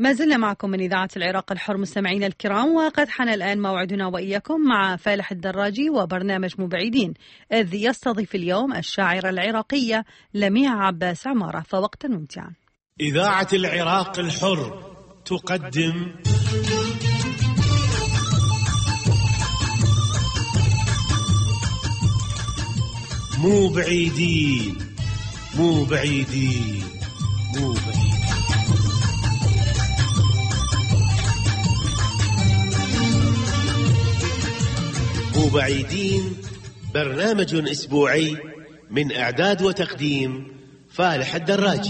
ما زلنا معكم من إذاعة العراق الحر مستمعينا الكرام، وقد حان الآن موعدنا وإياكم مع فالح الدراجي وبرنامج مبعدين، إذ يستضيف اليوم الشاعرة العراقية لميع عباس عمارة، فوقتا ممتعا. إذاعة العراق الحر تقدم مو بعيدين مو بعيدين مو بعيدين. مو بعيدين برنامج أسبوعي من إعداد وتقديم فالح الدراجي.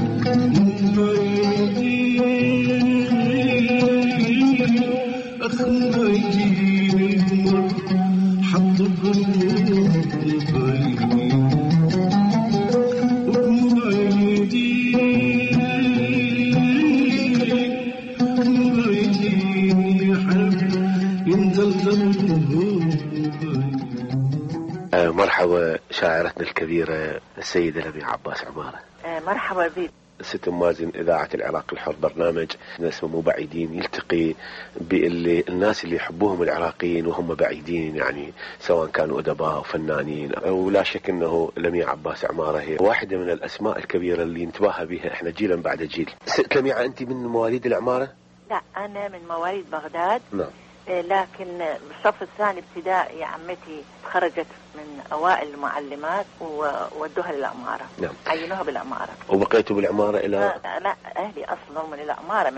مرحبا شاعرتنا الكبيرة السيدة لميع عباس عمارة. مرحبا بك ست موازن إذاعة العراق الحر، برنامج اسمه مو بعيدين يلتقي بالناس اللي يحبوهم العراقيين وهم بعيدين، يعني سواء كانوا أدباء وفنانين، ولا شك أنه لميع عباس عمارة هي واحدة من الأسماء الكبيرة اللي نتباهى بها إحنا جيلا بعد جيل. ست لميع، أنت من مواليد العمارة؟ لا، أنا من مواليد بغداد. نعم. لكن بالصف الثاني ابتدائي عمتي خرجت من أوائل المعلمات وودوها للعمارة. نعم. عينوها بالعمارة. وبقيتوا بالعمارة إلى؟ لا، أهلي أصلا من العمارة،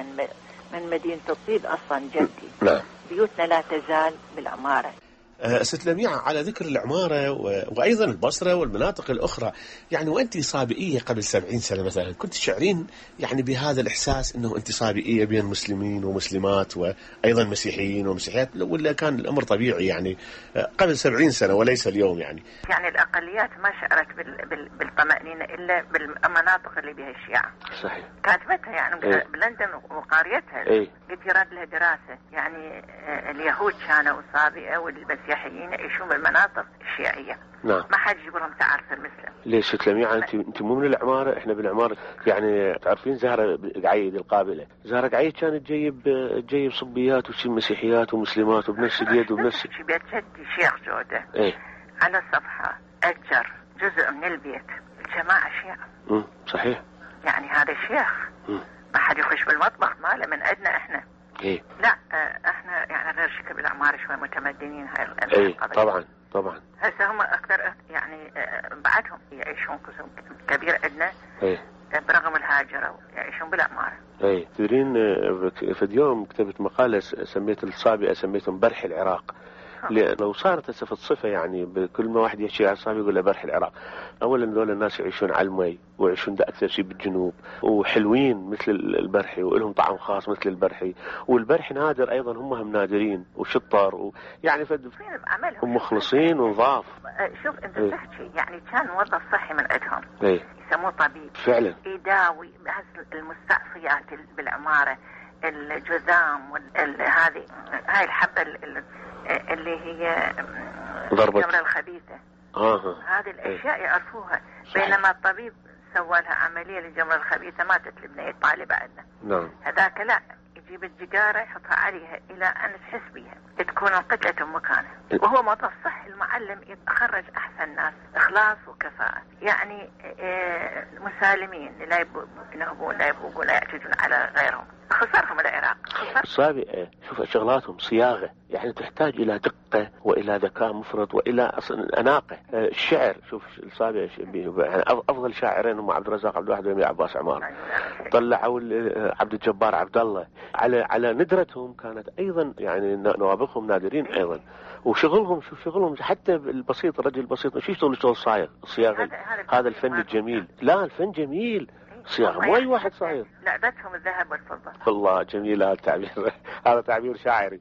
من مدينة الطيب أصلا جدي. نعم. بيوتنا لا تزال بالعمارة. ست لميع، على ذكر العمارة وأيضا البصرة والمناطق الأخرى، يعني وأنت صابئية قبل 70 سنة مثلا، كنت تشعرين يعني بهذا الإحساس أنه أنت صابئية بين مسلمين ومسلمات وأيضا مسيحيين ومسيحيات، ولا كان الأمر طبيعي يعني قبل 70 سنة وليس اليوم؟ يعني الأقليات ما شعرت بالطمأنينة إلا بالمناطق اللي بها الشيعة. صحيح. كاتبتها يعني بلندن وقاريتها. قلت يراد لها دراسة، يعني اليهود كانوا صابئة والمسيحيين يعيشون بالمناطق الشيعية. نعم. ما حد يجيب لهم تعرف المسلم. ليش ست لميع انت مو من العمارة؟ احنا بالعمارة يعني تعرفين زهرة قعيد القابلة، زهرة قعيد كانت تجيب صبيات وشي مسيحيات ومسلمات وبنفس اليد وبنفس بيت جدي شيخ جودة. على الصفحة أجر جزء من البيت الجماعة شيعة. صحيح. يعني هذا الشيخ ما حد يخش بالمطبخ ماله من عندنا احنا. لا، احنا يعني غير شكل بالعمارة شوي متمدنين هاي طبعا هسه هم اكثر يعني بعدهم يعيشون قسم كبير عندنا. برغم الهاجرة يعيشون بالعمارة. تدرين في اليوم كتبت مقالة سميت الصابئة سميتهم برح العراق، لو صارت صفة يعني بكل ما واحد يحكي على الصابئة يقول له برح العراق. اولا دول الناس يعيشون على المي ويعيشون ده اكثر شيء بالجنوب، وحلوين مثل البرحي ولهم طعم خاص مثل البرحي، والبرحي نادر ايضا، هم نادرين وشطار يعني هم مخلصين ونظاف. شوف انت تحكي يعني كان موظف صحي من عندهم. يسموه طبيب فعلا يداوي المستعصيات بالعمارة، الجذام هاي الحبة اللي هي الجمرة الخبيثة. هذه الأشياء يعرفوها. بينما الطبيب سوى لها عملية للجمرة الخبيثة ماتت البنية طالبة عندنا. نعم. هذاك لا، يجيب الجيجارة يحطها عليها إلى أن تحس بها تكون انقطعت مكانها. وهو موظف صحي المعلم يتخرج أحسن ناس، إخلاص وكفاءة، يعني مسالمين لا ينهبون لا يبوقون لا يعتدون على غيرهم. خسرهم العراق. الصابئة شوف شغلاتهم صياغة، يعني تحتاج إلى دقة وإلى ذكاء مفرط وإلى أصلا أناقة. الشعر شوف الصابئة يعني أفضل شاعرين هم عبد الرزاق عبد الواحد ولميع عباس عمارة. طلعوا عبد الجبار عبد الله. على ندرتهم كانت أيضا يعني نوابغهم نادرين أيضا. وشغلهم شوف شغلهم حتى البسيط، الرجل البسيط مش يشتغل صياغة. هذا الفن الجميل. لا، الفن جميل صياغة، مو أي واحد صاير. لعبتهم الذهب والفضة. والله جميل هذا التعبير هذا تعبير شاعري.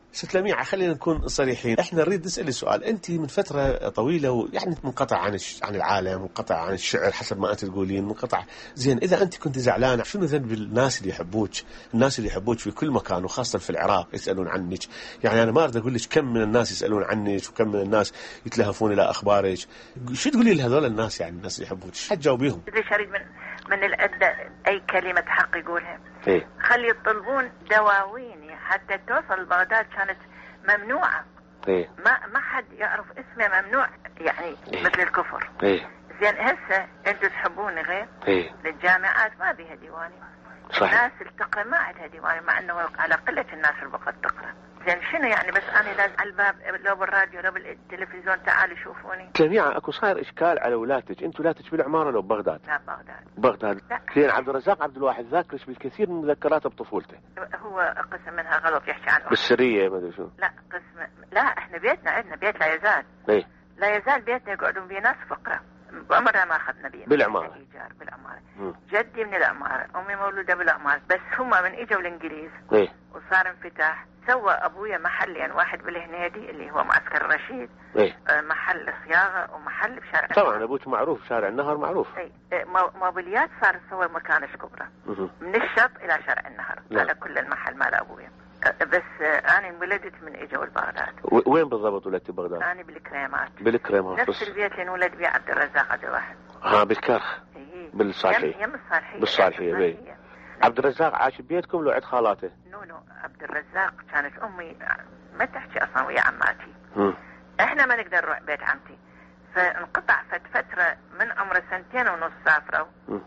ست لميعة خلينا نكون صريحين، احنا نريد نسأل سؤال. انت من فترة طويلة ويعني منقطع عن العالم، منقطع عن الشعر حسب ما انت تقولين، منقطع. زين اذا انت كنت زعلانة، شنو ذنب الناس اللي يحبوك؟ الناس اللي يحبوك في كل مكان وخاصة في العراق يسألون عنك. يعني انا ما اريد اقول لك كم من الناس يسألون عنك وكم من الناس يتلهفون الى اخبارك. شو تقولي لهذول الناس، يعني الناس اللي يحبوك حتجاوبيهم؟ ليش اريد من الأدى أي كلمة حق يقولها. إيه؟ خلي يطلبون دواوين حتى توصل بغداد كانت ممنوعة. إيه؟ ما حد يعرف اسمه، ممنوع يعني. إيه؟ مثل الكفر. إيه؟ زين هسه انتم تحبون غير. إيه؟ للجامعات ما بيها ديواني. صحيح. الناس التقرا ما عندها ديواني، مع انه على قلة الناس اللي بقت تقرا. زين شنو يعني؟ بس انا لازم على الباب لو بالراديو لو بالتلفزيون تعالوا شوفوني. جميعا اكو صاير اشكال على اولادك، انتم ولادك بالعماره لو ببغداد؟ لا بغداد. بغداد. زين عبد الرزاق عبد الواحد ذاكرش بالكثير من مذكراته بطفولته. هو قسم منها غلط يحكي عنه بالسريه ما ادري شو. لا قسم، لا احنا بيتنا عندنا بيت لا يزال. ايه؟ لا يزال بيتنا يقعدون بيه ناس فقره. عمرنا ما اخذنا بيه بالعماره. ايجار بالعماره. جدي من العماره، امي مولوده بالعماره، بس هم من اجوا الانجليز. ايه؟ وصار انفتاح. سوى ابويا محلين، واحد بالهنيدي اللي هو معسكر الرشيد. ايه؟ محل صياغه ومحل بشارع طبعا ابوك معروف، شارع النهر معروف. اي موبيليات. صار سوى مكانش كبرى من الشط الى شارع النهر. هذا كل المحل مال ابويا. بس انا انولدت من اجوا بغداد. وين بالضبط ولدتي بغداد؟ انا بالكريمات. بالكريمات نفس البيت اللي انولد بيه عبد الرزاق عبد الواحد. بالكرخ. ايه؟ بالصالحيه. يم الصالحيه. بالصالحيه بي. عبد الرزاق عاش ببيتكم لو عند خالاته؟ نو عبد الرزاق كانت امي ما تحكي اصلا ويا عماتي. احنا ما نقدر نروح بيت عمتي، فانقطع فتره من عمر 2.5 سافروا.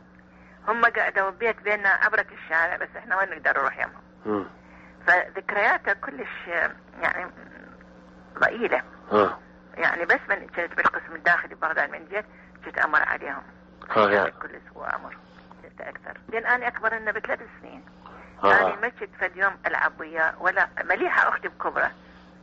هم قعدوا ببيت بيننا عبرة الشارع، بس احنا وين نقدر نروح يمهم. فذكرياته كلش يعني ضئيلة. يعني بس من كنت بالقسم الداخلي بغداد من جيت كنت امر عليهم. يعني كل اسبوع امر اكثر. لان انا اكبر منه ب3 سنين. يعني ما كنت فد يوم العب وياه ولا مليحه اختي بكبره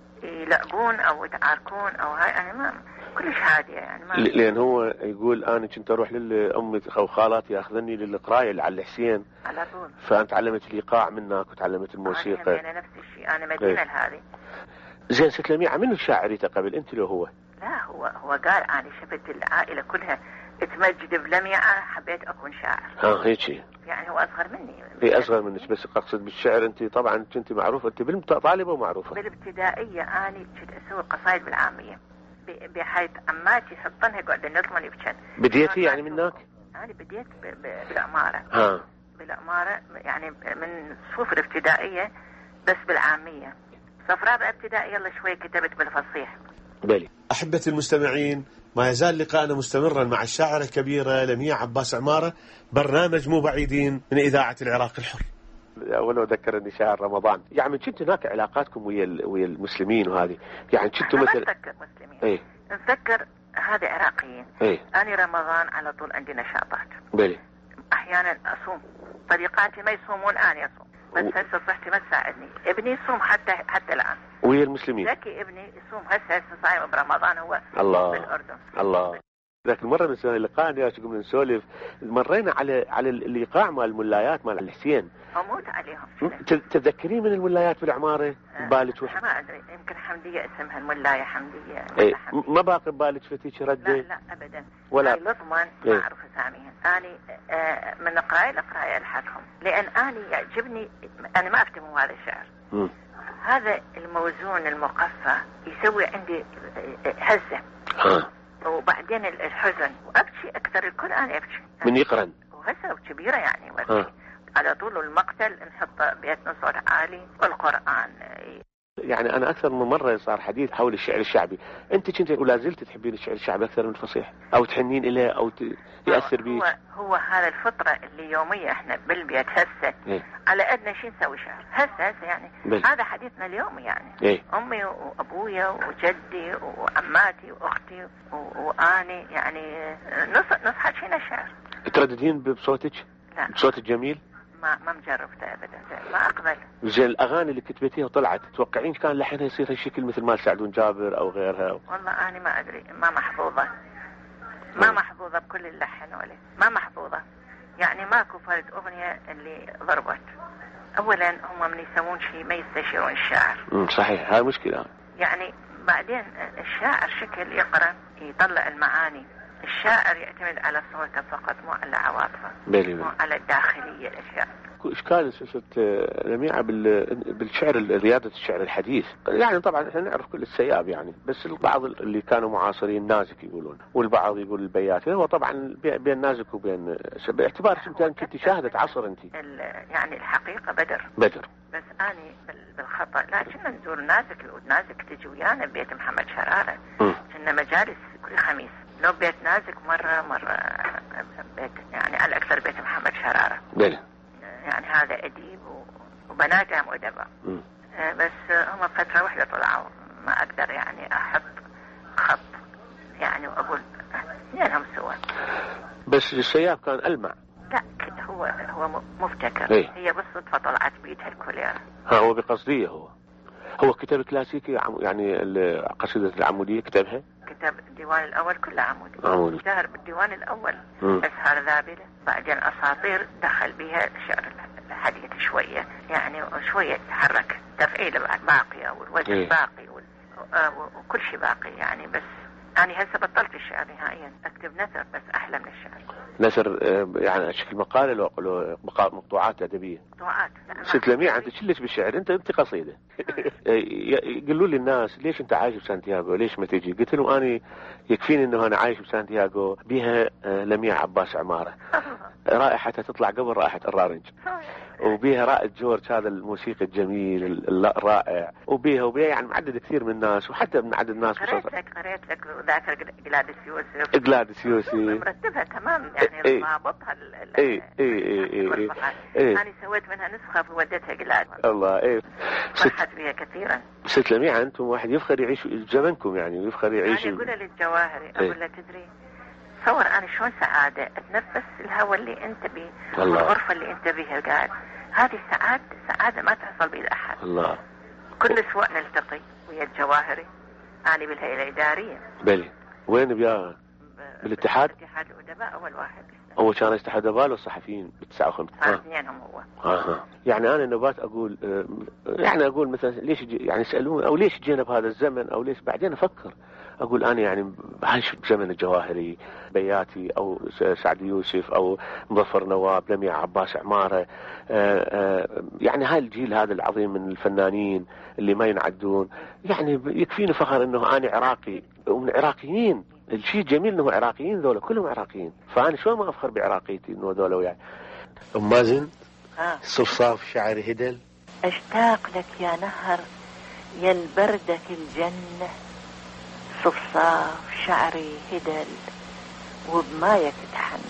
يلعبون او يتعاركون او هاي. انا ما كلش هاديه يعني ما. لان هو يقول انا كنت اروح لامي او خالاتي ياخذني للقرايه اللي على الحسين على طول. فانت تعلمت الايقاع منك وتعلمت الموسيقى. انا نفس الشيء، انا مدينه هذه. زين ست لميعة منو شاعريته قبل انت لو هو؟ لا هو قال انا شفت العائله كلها تمجد بلميعة، حبيت اكون شاعر. هيك يعني. هو اصغر مني. هي اصغر منك، بس اقصد بالشعر انت طبعا كنت معروفه، انت طالبه ومعروفه. بالابتدائيه انا كنت اسوي قصايد بالعاميه بحيث عماتي يحطنها قاعدين نطمن يبكن. بديتي يعني من هناك؟ انا بديت بالعماره. بالعماره يعني من صفوف الابتدائيه بس بالعاميه. صف رابعه ابتدائي يلا شوي كتبت بالفصيح. بلي. أحبتي المستمعين، ما يزال لقاءنا مستمرا مع الشاعرة الكبيرة لميعة عباس عمارة، برنامج مو بعيدين من إذاعة العراق الحر. ولو ذكرني شهر رمضان، يعني كنت هناك علاقاتكم ويا المسلمين وهذه، يعني كنتوا مثل. ما نفكر مسلمين. ايه؟ نفكر هذا عراقيين. ايه؟ أنا رمضان على طول عندي نشاطات. بلي. أحيانا أصوم، طريقاتي ما يصومون أنا أصوم. بس هسه صحتي ما تساعدني. ابني يصوم حتى الآن. ويا المسلمين. ذكي ابني يصوم هسه صايم برمضان هو. الله. بالأردن. الله. ذاك المرة من سنة لقاءنا يا قمنا نسولف، مرينا على الإيقاع مال الملايات مال الحسين. أموت عليهم. تتذكرين من الملايات بالعمارة؟ بالك ما أدري، يمكن حمدية اسمها الملاية حمدية. ايه ما باقي ببالك فتيش ردة؟ لا أبدا. ولا لطمان ما أعرف أساميهم. أنا من قراية لقراية ألحقهم، لأن أنا يعجبني، أنا ما أفتهم هذا الشعر. هذا الموزون المقفى يسوي عندي هزة. وبعدين الحزن وأبكي أكثر. الكل أنا أبكي من يقرن وهسه كبيرة يعني على طول المقتل نحط بيتنا صوت عالي والقرآن. يعني أنا أكثر من مرة صار حديث حول الشعر الشعبي، أنت كنت ولا زلت تحبين الشعر الشعبي أكثر من الفصيح أو تحنين إليه أو يأثر بيك؟ هو هذا الفطرة اللي يومية إحنا بالبيت هسه. على أدنى شيء نسوي شعر هسه يعني. هذا حديثنا اليومي يعني. أمي وأبويا وجدي وعماتي وأختي وأني يعني نصحى شينا شعر. ترددين بصوتك؟ لا. بصوتك جميل؟ ما مجربته ابدا، ما اقبل. زين الاغاني اللي كتبتيها وطلعت تتوقعين كان لحنها يصير هالشكل مثل مال سعدون جابر او غيرها؟ والله انا ما ادري، ما محفوظه. ما محفوظه بكل اللحن ولا ما محفوظه. يعني ماكو فرد اغنيه اللي ضربت اولا هم من يسوون شيء ما يستشيرون الشاعر. صحيح، هاي مشكلة. يعني بعدين الشاعر شكل يقرأ يطلع المعاني، الشاعر يعتمد على صوته فقط مو على عواطفه، مو على الداخلية الأشياء. إشكال لميعة بالشعر، رياضة الشعر الحديث. يعني طبعا احنا نعرف كل السياب يعني، بس البعض اللي كانوا معاصرين نازك يقولون، والبعض يقول البياتي. هو طبعا بين نازك وبين، باعتبار انت كنت شاهدت عصر انت. يعني الحقيقة بدر. بس أنا بالخطأ لا كنا نزور نازك، ونازك تجي ويانا ببيت محمد شرارة. كنا مجالس كل خميس، لو بيت نازك مرة بيت يعني على الأكثر بيت محمد شرارة. يعني هذا أديب وبناته هم أدباء. بس هم فترة واحدة طلعوا، ما أقدر يعني أحط خط يعني وأقول اثنينهم سوا. بس السياب كان ألمع. لا هو مفتكر. هي بالصدفة طلعت بيتها الكوليرا. هو بقصدية. هو كتاب كلاسيكي يعني قصيدة العمودية كتبها. كتاب الديوان الأول كله عمودي. اشتهر بالديوان الأول. أسهار ذابلة، بعدين أساطير دخل بها الشعر الحديث شوية، يعني شوية تحرك تفعيل باقية والوزن باقي وكل شيء باقي يعني. بس أنا هسه بطلت الشعر نهائيا، أكتب نثر بس أحلى من الشعر. نثر يعني شكل مقالة لو مقطوعات أدبية. مقطوعات. ست لميع أنت شلش بالشعر، أنت قصيدة. يقولوا لي الناس ليش أنت عايش بسانتياغو، ليش ما تجي؟ قلت له أنا يكفيني إنه أنا عايش بسانتياغو، بيها لميع عباس عمارة رائحتها تطلع قبل رائحة الرارنج، وبيها رائد جورج هذا الموسيقى الجميل الرائع، وبيها يعني معدد كثير من الناس، وحتى من عدد الناس قريت لك ذاكر جلاديس يوسف مرتبها تمام يعني ضابطها. أنا سويت منها نسخة ووديتها جلاد. الله فرحت بها كثيرا. ست لميعة أنتم واحد يفخر يعيش زمنكم يعني، ويفخر يعيش. أنا أقول للجواهري أقول له تدري تصور أنا شلون سعادة أتنفس الهواء اللي أنت بيه والغرفة اللي أنت بيها قاعد، هذه سعادة ما تحصل بيد أحد. الله. كل أسبوع نلتقي ويا الجواهري، أنا بالهيئة الإدارية. بلي وين بياها؟ بالاتحاد؟ اتحاد الأدباء أول واحد. أول كان اتحاد الأدباء والصحفيين ب59. اثنينهم هو. يعني أنا نبات أقول يعني أقول مثلا ليش يعني يسألون أو ليش جينا بهذا الزمن أو ليش، بعدين أفكر أقول أنا يعني عايش بزمن الجواهري، بياتي أو سعد يوسف أو مظفر نواب، لميع عباس عمارة، يعني هاي الجيل هذا العظيم من الفنانين اللي ما ينعدون. يعني يكفيني فخر إنه أنا عراقي ومن عراقيين. الشيء جميل إنه عراقيين ذولا كلهم عراقيين، فأنا شلون ما أفخر بعراقيتي إنه ذولا وياي. أم مازن صفصاف شعري هدل. أشتاق لك يا نهر يا البردة الجنة، صفصاف شعري هدل وبمايك تحن.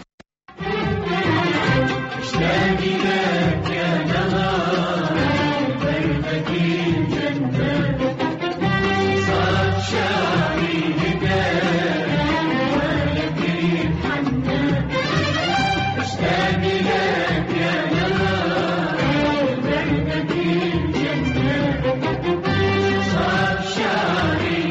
اشتاقي لك يا نهر البردة الجنة، صفصاف شعري هدل وبمايك تحن. اشتاقي لك يا نهر البردة الجنة، صفصاف شعري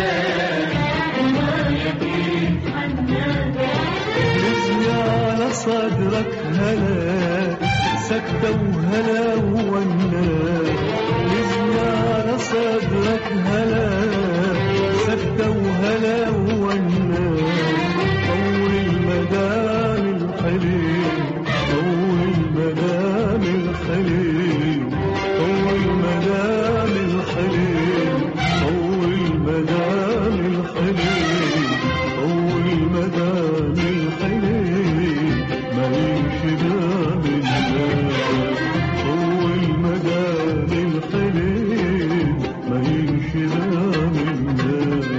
صدرك هلا سكتة وهلا والناس، نزل على صدرك هلا سكتة وهلا والناس. طول المدام الحليم، طول المدام الحليم، طول المدام الحليم، طول المدام الحليم، طول المدام الحليم، ما يمشي دام الناس. طول المدام الحليم، ما يمشي دام الناس.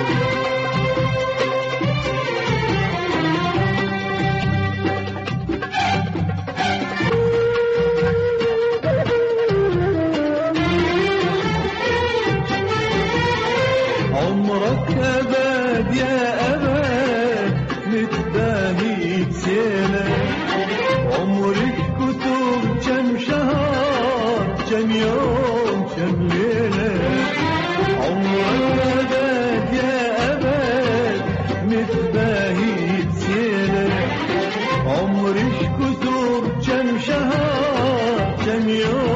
عمرك أبد يا أبد متباهي بسنة، عمرك كتب كم شهر كم يوم كم ليلة. عمرك أبد يا أبد متباهي بسنة، عمرك كتب كم شهر كم يوم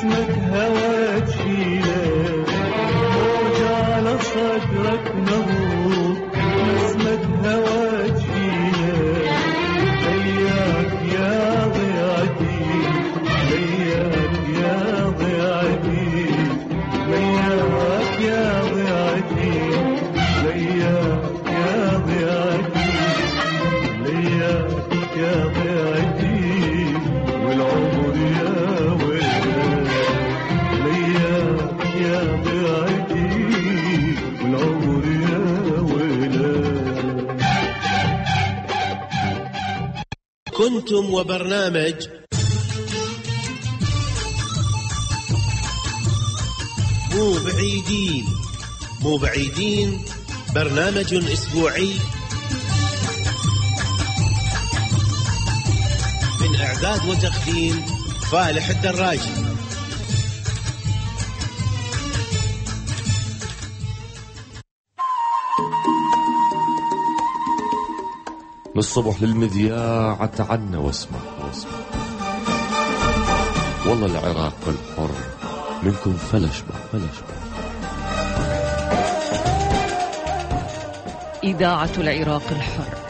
نسمة هوا تشيله موج على صدرك نبوض نسمة هوا تشيله لياك يا ضيعتي لياك يا ضيعتي لياك يا ضيعتي لياك يا ضيعتي لياك يا ضيعتي والعمر يا ويلك لياك يا ضيعتي والعمر يا ويلك. كنتم وبرنامج مو بعيدين برنامج أسبوعي من إعداد وتقديم فالح الدراجي. للصبح للمذياع تعنا واسمع والله العراق الحر منكم فلش به. إذاعة العراق الحر.